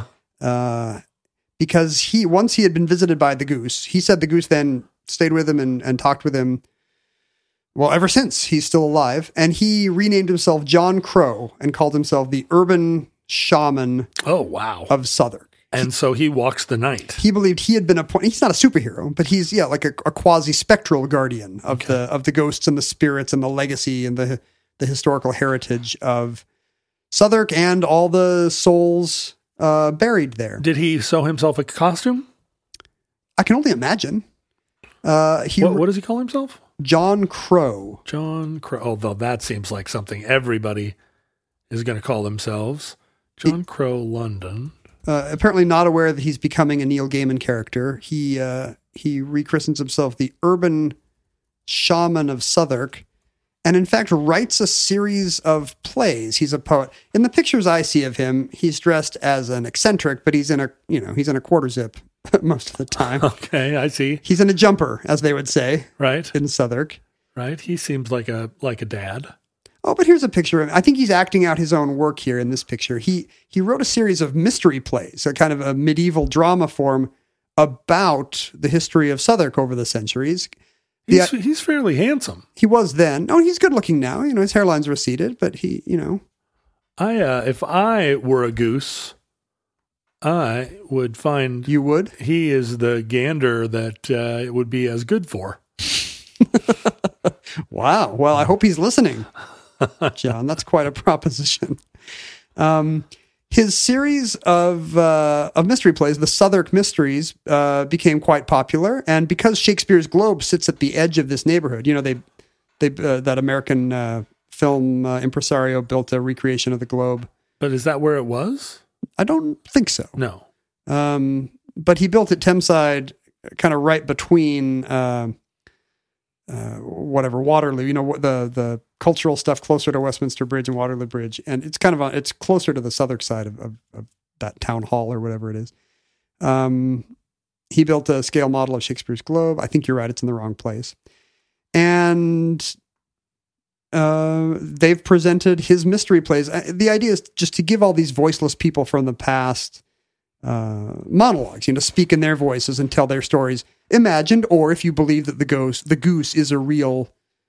Because once he had been visited by the goose, he said the goose then stayed with him and talked with him. Well, ever since he's still alive, and he renamed himself John Crow and called himself the urban shaman. Oh, wow. Of Southwark. And so he walks the night. He believed he had been appointed. He's not a superhero, but he's like a quasi-spectral guardian of the ghosts and the spirits and the legacy and the historical heritage of Southwark and all the souls buried there. Did he sew himself a costume? I can only imagine. What does he call himself? John Crow. John Crow. Although that seems like something everybody is going to call themselves. John Crow, London. Apparently not aware that he's becoming a Neil Gaiman character. He rechristens himself the urban shaman of Southwark, and in fact writes a series of plays. He's a poet. In the pictures I see of him, he's dressed as an eccentric, but he's in a quarter zip most of the time. Okay, I see. He's in a jumper, as they would say. Right. In Southwark. Right. He seems like a dad. Oh, but here's a picture of him. I think he's acting out his own work here in this picture. He wrote a series of mystery plays, a kind of a medieval drama form about the history of Southwark over the centuries. He's fairly handsome. He was then. Oh, he's good looking now. His hairline's receded, but he. If I were a goose, I would find... You would? He is the gander that it would be as good for. Wow. Well, I hope he's listening, John. That's quite a proposition. His series of mystery plays, the Southwark Mysteries, became quite popular. And because Shakespeare's Globe sits at the edge of this neighborhood, that American film impresario built a recreation of the Globe. But is that where it was? I don't think so. No. But he built it Thameside, kind of right between Waterloo, the cultural stuff closer to Westminster Bridge and Waterloo Bridge. And it's it's closer to the Southwark side of that town hall or whatever it is. He built a scale model of Shakespeare's Globe. I think you're right. It's in the wrong place. And they've presented his mystery plays. The idea is just to give all these voiceless people from the past monologues, speak in their voices and tell their stories, imagined, or if you believe that the goose is a real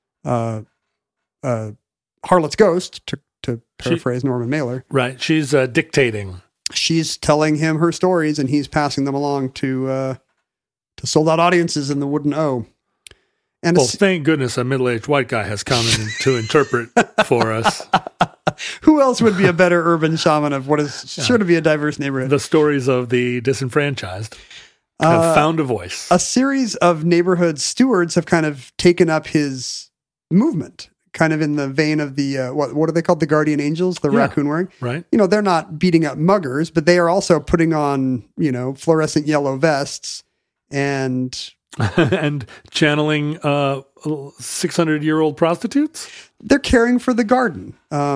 harlot's ghost, to paraphrase Norman Mailer. Right. She's dictating. She's telling him her stories, and he's passing them along to sold-out audiences in the Wooden O. And thank goodness a middle-aged white guy has come in to interpret for us. Who else would be a better urban shaman of what is sure to be a diverse neighborhood? The stories of the disenfranchised have found a voice. A series of neighborhood stewards have kind of taken up his movement, kind of in the vein of the, what are they called? The Guardian Angels, the raccoon wearing. Right. They're not beating up muggers, but they are also putting on, fluorescent yellow vests and... and channeling 600-year-old prostitutes? They're caring for the garden.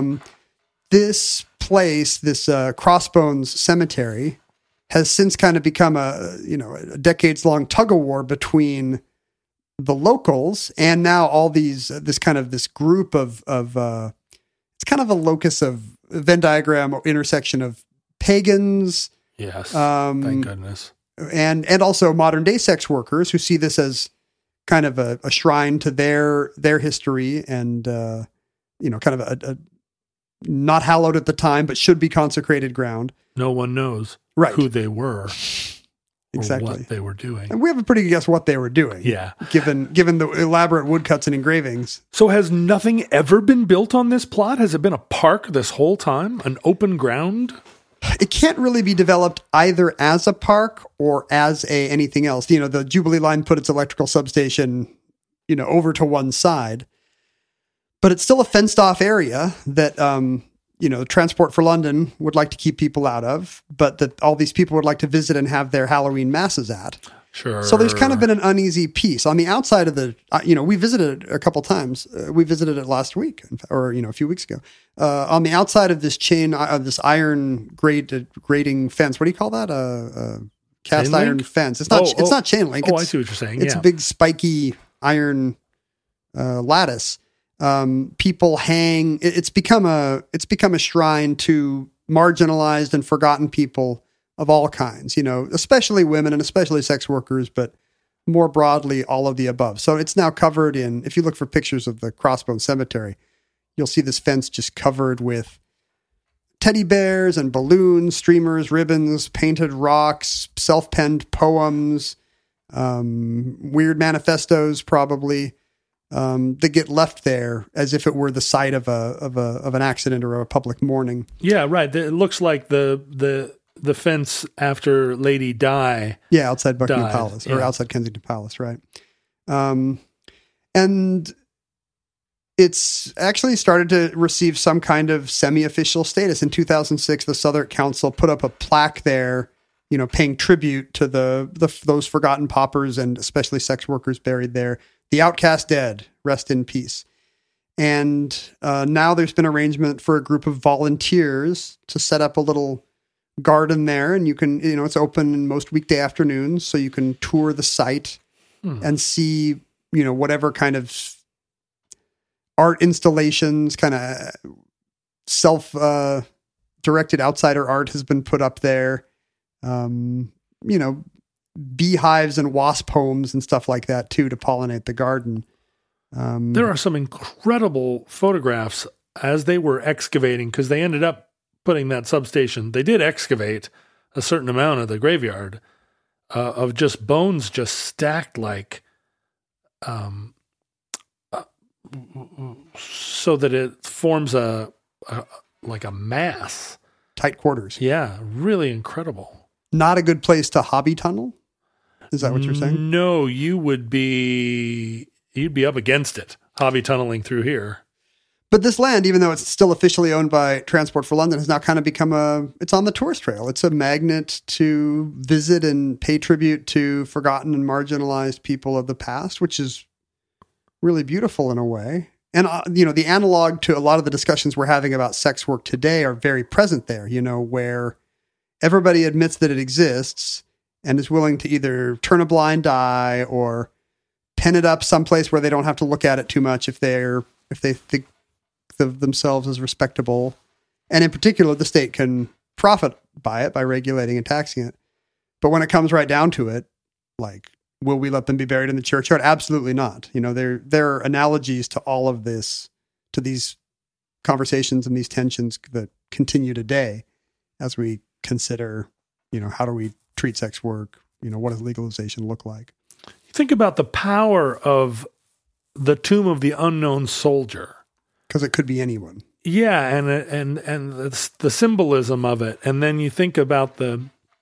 This place, this Crossbones Cemetery, has since kind of become a decades-long tug-of-war between the locals and now all this group of it's kind of a locus of Venn diagram intersection of pagans. Yes, thank goodness. And also modern day sex workers who see this as kind of a shrine to their history and, kind of a not hallowed at the time, but should be consecrated ground. No one knows who they were. Exactly. Or what they were doing. And we have a pretty good guess what they were doing. Yeah. Given the elaborate woodcuts and engravings. So has nothing ever been built on this plot? Has it been a park this whole time? An open ground? It can't really be developed either as a park or as anything else. The Jubilee line put its electrical substation, over to one side, but it's still a fenced off area that, Transport for London would like to keep people out of, but that all these people would like to visit and have their Halloween masses at. Sure. So there's kind of been an uneasy piece on the outside of the, we visited it a couple times. We visited it last week or, a few weeks ago. On the outside of this chain, this iron grating fence. What do you call that? Cast iron fence. It's not, it's not chain link. I see what you're saying. It's a big spiky iron lattice. People hang. It's become a shrine to marginalized and forgotten people of all kinds, especially women and especially sex workers, but more broadly, all of the above. So it's now covered in, if you look for pictures of the Crossbones Cemetery, you'll see this fence just covered with teddy bears and balloons, streamers, ribbons, painted rocks, self-penned poems, weird manifestos probably, that get left there as if it were the site of an accident or a public mourning. Yeah, right. It looks like the fence after Lady Di. Yeah, outside Buckingham died. Palace or Yeah. outside Kensington Palace, right? And it's actually started to receive some kind of semi-official status. In 2006, the Southwark Council put up a plaque there, paying tribute to those forgotten paupers and especially sex workers buried there. The outcast dead, rest in peace. And now there's been arrangement for a group of volunteers to set up a little garden there, and you can, it's open in most weekday afternoons, so you can tour the site and see, whatever kind of art installations, kind of self-directed outsider art has been put up there. Beehives and wasp homes and stuff like that too, to pollinate the garden. There are some incredible photographs as they were excavating, because they ended up putting that substation. They did excavate a certain amount of the graveyard of just bones just stacked like, so that it forms a mass. Tight quarters. Yeah, really incredible. Not a good place to hobby tunnel? Is that what you're saying? No, you'd be up against it, hobby tunneling through here. But this land, even though it's still officially owned by Transport for London, has now kind of become it's on the tourist trail. It's a magnet to visit and pay tribute to forgotten and marginalized people of the past, which is really beautiful in a way. And, the analog to a lot of the discussions we're having about sex work today are very present there, where everybody admits that it exists and is willing to either turn a blind eye or pen it up someplace where they don't have to look at it too much if they think of themselves as respectable. And in particular, the state can profit by it by regulating and taxing it. But when it comes right down to it, like, will we let them be buried in the churchyard? Absolutely not. There are analogies to all of this, to these conversations and these tensions that continue today as we consider, how do we treat sex work? What does legalization look like? Think about the power of the tomb of the unknown soldier. Because it could be anyone. Yeah, and it's the symbolism of it. And then you think about the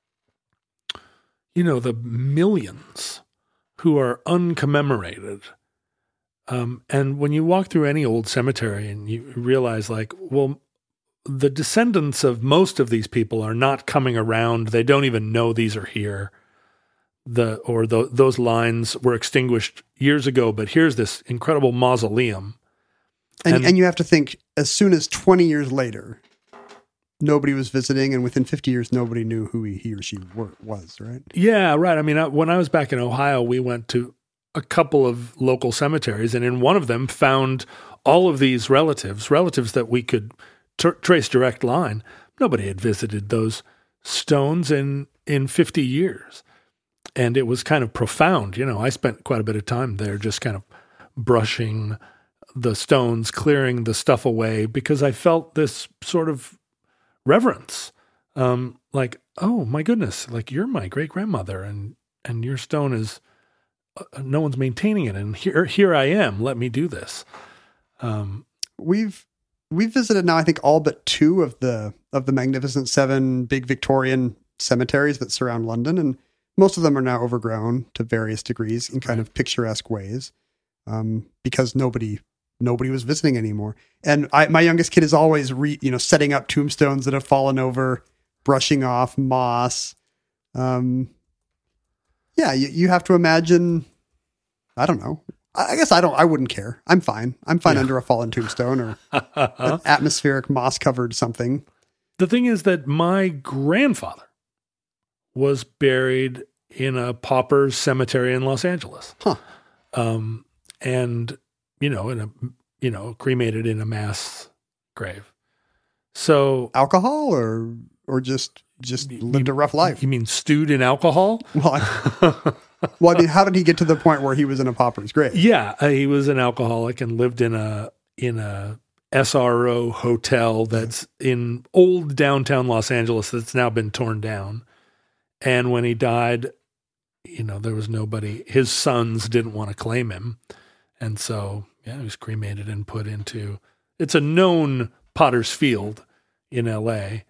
millions who are uncommemorated. And when you walk through any old cemetery and you realize, the descendants of most of these people are not coming around. They don't even know these are here. Those lines were extinguished years ago, but here's this incredible mausoleum. And you have to think, as soon as 20 years later, nobody was visiting, and within 50 years, nobody knew who he or she was, right? Yeah, right. I mean, when I was back in Ohio, we went to a couple of local cemeteries, and in one of them found all of these relatives that we could trace direct line. Nobody had visited those stones in 50 years. And it was kind of profound. I spent quite a bit of time there just kind of brushing the stones, clearing the stuff away, because I felt this sort of reverence. Like, oh my goodness, like, you're my great grandmother and your stone is, no one's maintaining it. And here I am, let me do this. We've visited now, I think, all but two of the Magnificent Seven big Victorian cemeteries that surround London. And most of them are now overgrown to various degrees in kind of picturesque ways, because nobody was visiting anymore. And my youngest kid is always setting up tombstones that have fallen over, brushing off moss. You have to imagine, I don't know. I guess I wouldn't care. I'm fine. Under a fallen tombstone or an atmospheric moss covered something. The thing is that my grandfather was buried in a pauper's cemetery in Los Angeles. Huh. And, in a cremated in a mass grave. So Alcohol or just lived a rough life? You mean stewed in alcohol? Well, I mean, how did he get to the point where he was in a pauper's grave? Yeah, he was an alcoholic and lived in a SRO hotel that's in old downtown Los Angeles that's now been torn down. And when he died, there was nobody. His sons didn't want to claim him. And so, he was cremated and put into, it's a known Potter's Field in LA.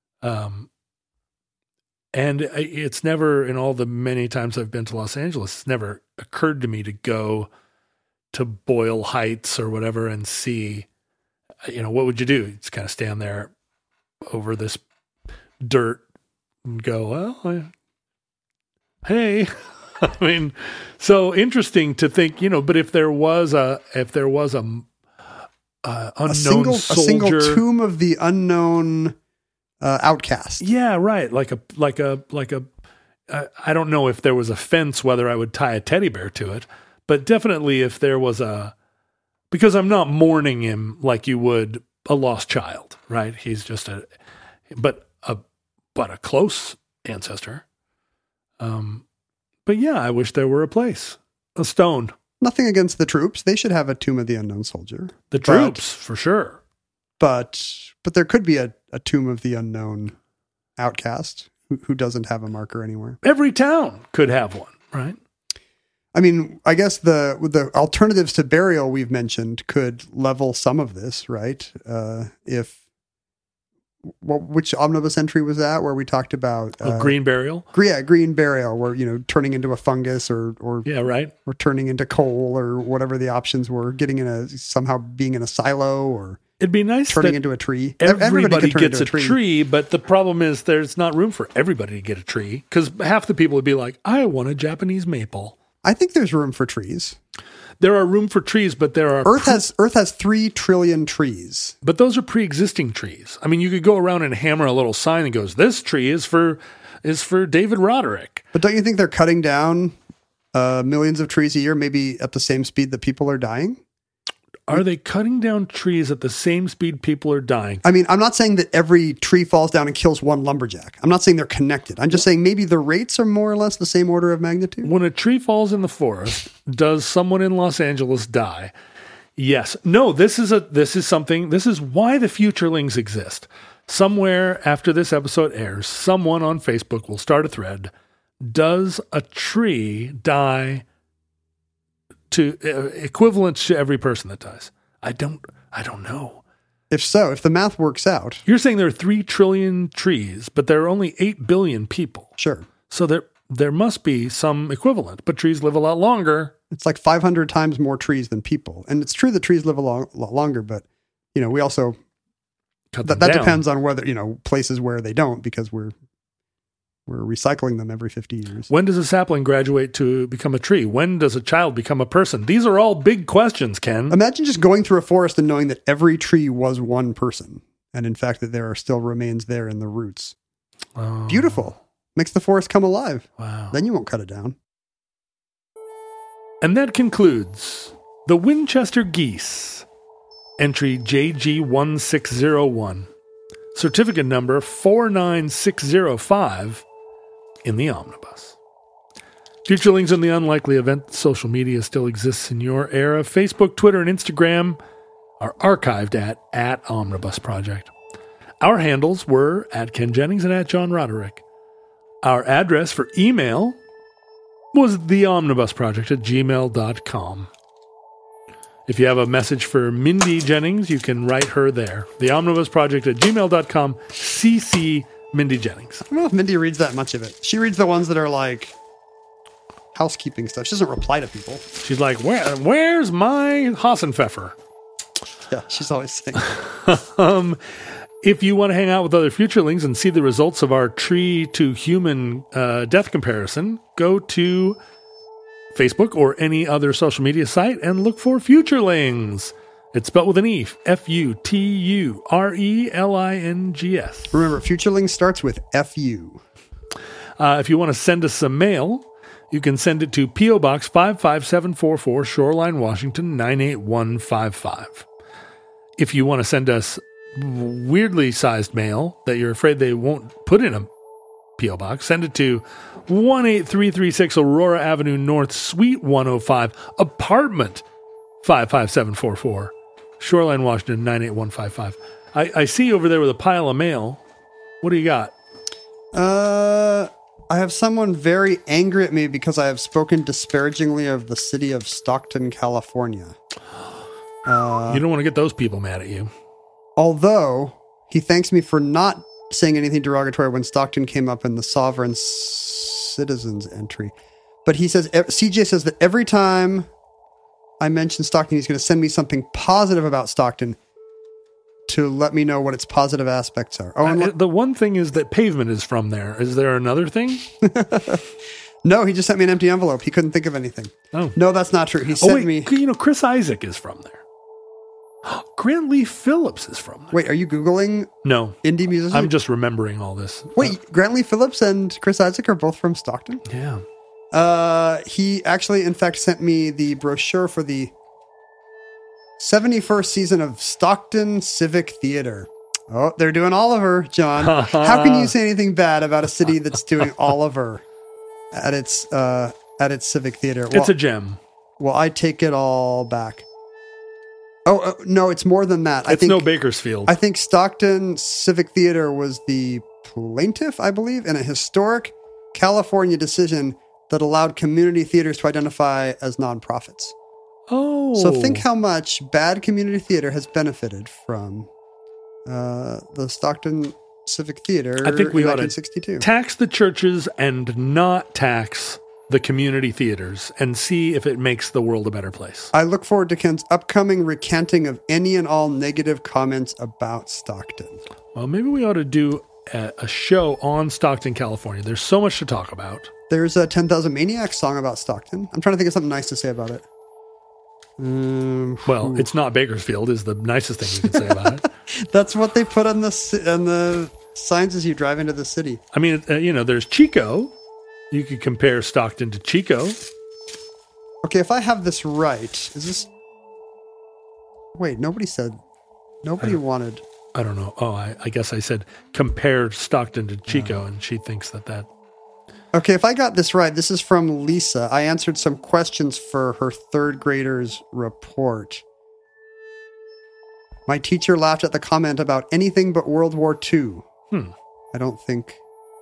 And it's never, in all the many times I've been to Los Angeles, it's never occurred to me to go to Boyle Heights or whatever and see, what would you do? You just kind of stand there over this dirt and go, well, hey, I mean, so interesting to think, but if there was a unknown a single tomb of the unknown outcast. Yeah, right. Like a I don't know if there was a fence, whether I would tie a teddy bear to it, but definitely if there was because I'm not mourning him like you would a lost child, right? He's just but a close ancestor. But yeah, I wish there were a stone. Nothing against the troops. They should have a tomb of the unknown soldier. The troops, for sure. But there could be a tomb of the unknown outcast who doesn't have a marker anywhere. Every town could have one, right? I mean, I guess the alternatives to burial we've mentioned could level some of this, right? Which omnibus entry was that where we talked about green burial? Yeah, green burial, where turning into a fungus or yeah, right, or turning into coal or whatever the options were, somehow being in a silo or. It'd be nice turning into a tree. Everybody gets a tree, but the problem is there's not room for everybody to get a tree because half the people would be like, I want a Japanese maple. I think there's room for trees. There are room for trees, but there are... Earth has 3 trillion trees. But those are pre-existing trees. I mean, you could go around and hammer a little sign that goes, this tree is for David Roderick. But don't you think they're cutting down millions of trees a year, maybe at the same speed that people are dying? Are they cutting down trees at the same speed people are dying? I mean, I'm not saying that every tree falls down and kills one lumberjack. I'm not saying they're connected. I'm just saying maybe the rates are more or less the same order of magnitude. When a tree falls in the forest, does someone in Los Angeles die? Yes. No, this is why the Futurelings exist. Somewhere after this episode airs, someone on Facebook will start a thread. Does a tree die to equivalent to every person that dies? I don't know. If the math works out. You're saying there are 3 trillion trees, but there are only 8 billion people. Sure. So there must be some equivalent, but trees live a lot longer. It's like 500 times more trees than people. And it's true that trees live a lot longer, but we also that depends on whether, places where they don't, because we're recycling them every 50 years. When does a sapling graduate to become a tree? When does a child become a person? These are all big questions, Ken. Imagine just going through a forest and knowing that every tree was one person. And in fact, that there are still remains there in the roots. Oh. Beautiful. Makes the forest come alive. Wow. Then you won't cut it down. And that concludes the Winchester Geese. Entry JG1601. Certificate number 49605. In the omnibus. Futurelings in the unlikely event that social media still exists in your era. Facebook, Twitter, and Instagram are archived at Omnibus Project. Our handles were at Ken Jennings and at John Roderick. Our address for email was theomnibusproject@gmail.com. If you have a message for Mindy Jennings, you can write her there. theomnibusproject@gmail.com. CC Mindy Jennings. I don't know if Mindy reads that much of it. She reads the ones that are like housekeeping stuff. She doesn't reply to people. She's like, where's my Hassenpfeffer? Yeah, she's always saying If you want to hang out with other Futurelings and see the results of our tree to human death comparison, go to Facebook or any other social media site and look for Futurelings. It's spelled with an E. Futurelings. Remember, Futurelings starts with FU. If you want to send us some mail, you can send it to P.O. Box 55744, Shoreline, Washington, 98155. If you want to send us weirdly sized mail that you're afraid they won't put in a P.O. Box, send it to 18336 Aurora Avenue North, Suite 105, apartment 55744, Shoreline, Washington, 98155. I see you over there with a pile of mail. What do you got? I have someone very angry at me because I have spoken disparagingly of the city of Stockton, California. You don't want to get those people mad at you. Although he thanks me for not saying anything derogatory when Stockton came up in the Sovereign Citizens entry. But he says, CJ says that every time I mention Stockton, he's going to send me something positive about Stockton to let me know what its positive aspects are. Oh, and the one thing is that Pavement is from there. Is there another thing? No, he just sent me an empty envelope. He couldn't think of anything. Oh. No, that's not true. He sent me... You know, Chris Isaac is from there. Grant Lee Phillips is from there. Wait, are you Googling No. indie musicians? I'm just remembering all this. Wait, Grant Lee Phillips and Chris Isaac are both from Stockton? Yeah. He actually, in fact, sent me the brochure for the 71st season of Stockton Civic Theater. Oh, they're doing Oliver, John. How can you say anything bad about a city that's doing Oliver at its Civic Theater? Well, It's a gem. Well, I take it all back. Oh, no, it's more than that. It's no Bakersfield. I think Stockton Civic Theater was the plaintiff, I believe, in a historic California decision that allowed community theaters to identify as nonprofits. Oh. So think how much bad community theater has benefited from the Stockton Civic Theater I think we in ought to 1962. tax the churches and not tax the community theaters and see if it makes the world a better place. I look forward to Ken's upcoming recanting of any and all negative comments about Stockton. Well, maybe we ought to do a show on Stockton, California. There's so much to talk about. There's a 10,000 Maniacs song about Stockton. I'm trying to think of something nice to say about it. Well, it's not Bakersfield is the nicest thing you can say about it. That's what they put on the signs as you drive into the city. I mean, there's Chico. You could compare Stockton to Chico. Okay, if I have this right, is this... Wait, nobody wanted... I don't know. Oh, I guess I said compare Stockton to Chico, and she thinks that... Okay, if I got this right, this is from Lisa. I answered some questions for her third grader's report. My teacher laughed at the comment about anything but World War II. I don't think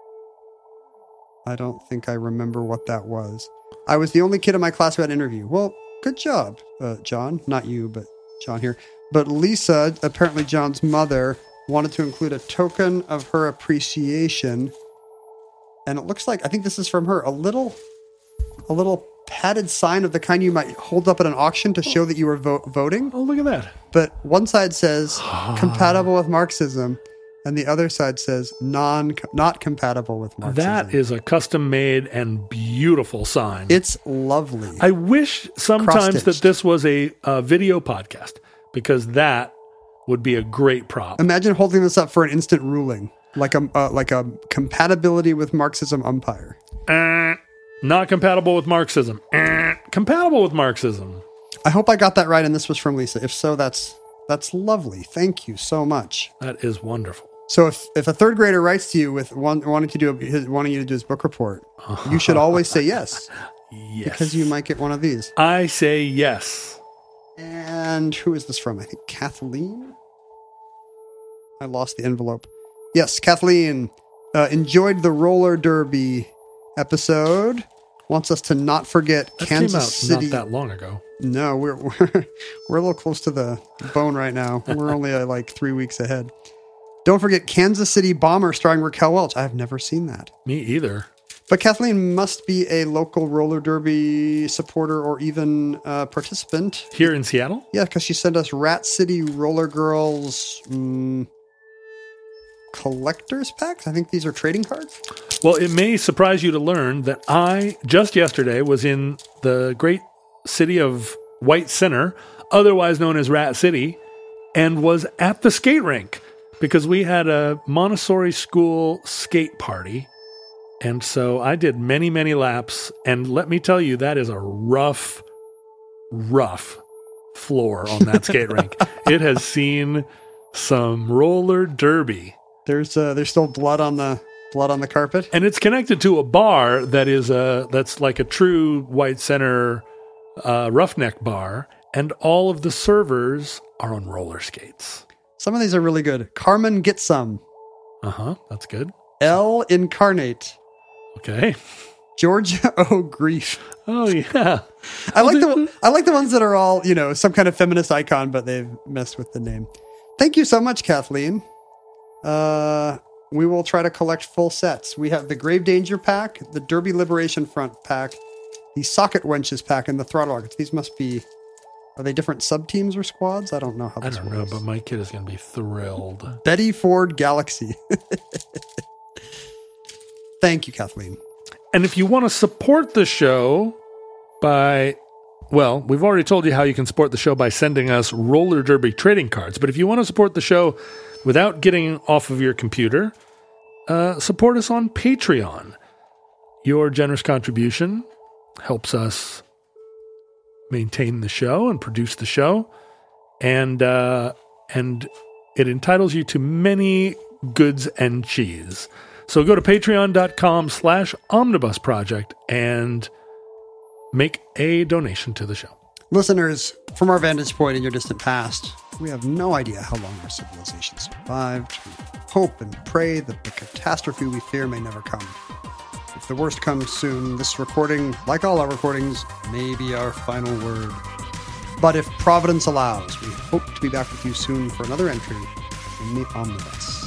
I remember what that was. I was the only kid in my class who had an interview. Well, good job, John. Not you, but John here. But Lisa, apparently John's mother, wanted to include a token of her appreciation. And it looks like, I think this is from her, a little padded sign of the kind you might hold up at an auction to show that you were voting. Oh, look at that. But one side says compatible with Marxism, and the other side says not compatible with Marxism. That is a custom-made and beautiful sign. It's lovely. I wish sometimes that this was a video podcast, because that would be a great prop. Imagine holding this up for an instant ruling, like a compatibility with Marxism umpire. Not compatible with Marxism. Compatible with Marxism. I hope I got that right, and this was from Lisa. If so, that's lovely. Thank you so much. That is wonderful. So if a third grader writes to you with wanting you to do his book report, you should always say yes. Yes. Because you might get one of these. I say yes. And who is this from? I think Kathleen? I lost the envelope. Yes, Kathleen enjoyed the roller derby episode. Wants us to not forget that Kansas came out City. Not that long ago. No, we're a little close to the bone right now. We're only like 3 weeks ahead. Don't forget Kansas City Bomber starring Raquel Welch. I've never seen that. Me either. But Kathleen must be a local roller derby supporter or even participant. Here in Seattle? Yeah, because she sent us Rat City Roller Girls collector's packs. I think these are trading cards. Well, it may surprise you to learn that I, just yesterday, was in the great city of White Center, otherwise known as Rat City, and was at the skate rink because we had a Montessori school skate party. And so I did many, many laps. And let me tell you, that is a rough floor on that skate rink. It has seen some roller derby. There's still blood on the carpet. And it's connected to a bar that's like a true White Center roughneck bar. And all of the servers are on roller skates. Some of these are really good. Carmen Get Some. That's good. L Incarnate. Okay. Georgia O Grief. Oh yeah. I like the ones that are all, some kind of feminist icon, but they've messed with the name. Thank you so much, Kathleen. We will try to collect full sets. We have the Grave Danger pack, the Derby Liberation Front pack, the Socket Wenches pack, and the Throttle Rockets. These must be, are they different sub-teams or squads? I don't know how this works. I don't know, but my kid is going to be thrilled. Betty Ford Galaxy. Thank you, Kathleen. And if you want to support the show we've already told you how you can support the show by sending us roller derby trading cards. But if you want to support the show without getting off of your computer, support us on Patreon. Your generous contribution helps us maintain the show and produce the show. And it entitles you to many goods and cheese. So go to patreon.com/Omnibus Project and make a donation to the show. Listeners, from our vantage point in your distant past, we have no idea how long our civilization survived. We hope and pray that the catastrophe we fear may never come. If the worst comes soon, this recording, like all our recordings, may be our final word. But if Providence allows, we hope to be back with you soon for another entry in the Omnibus.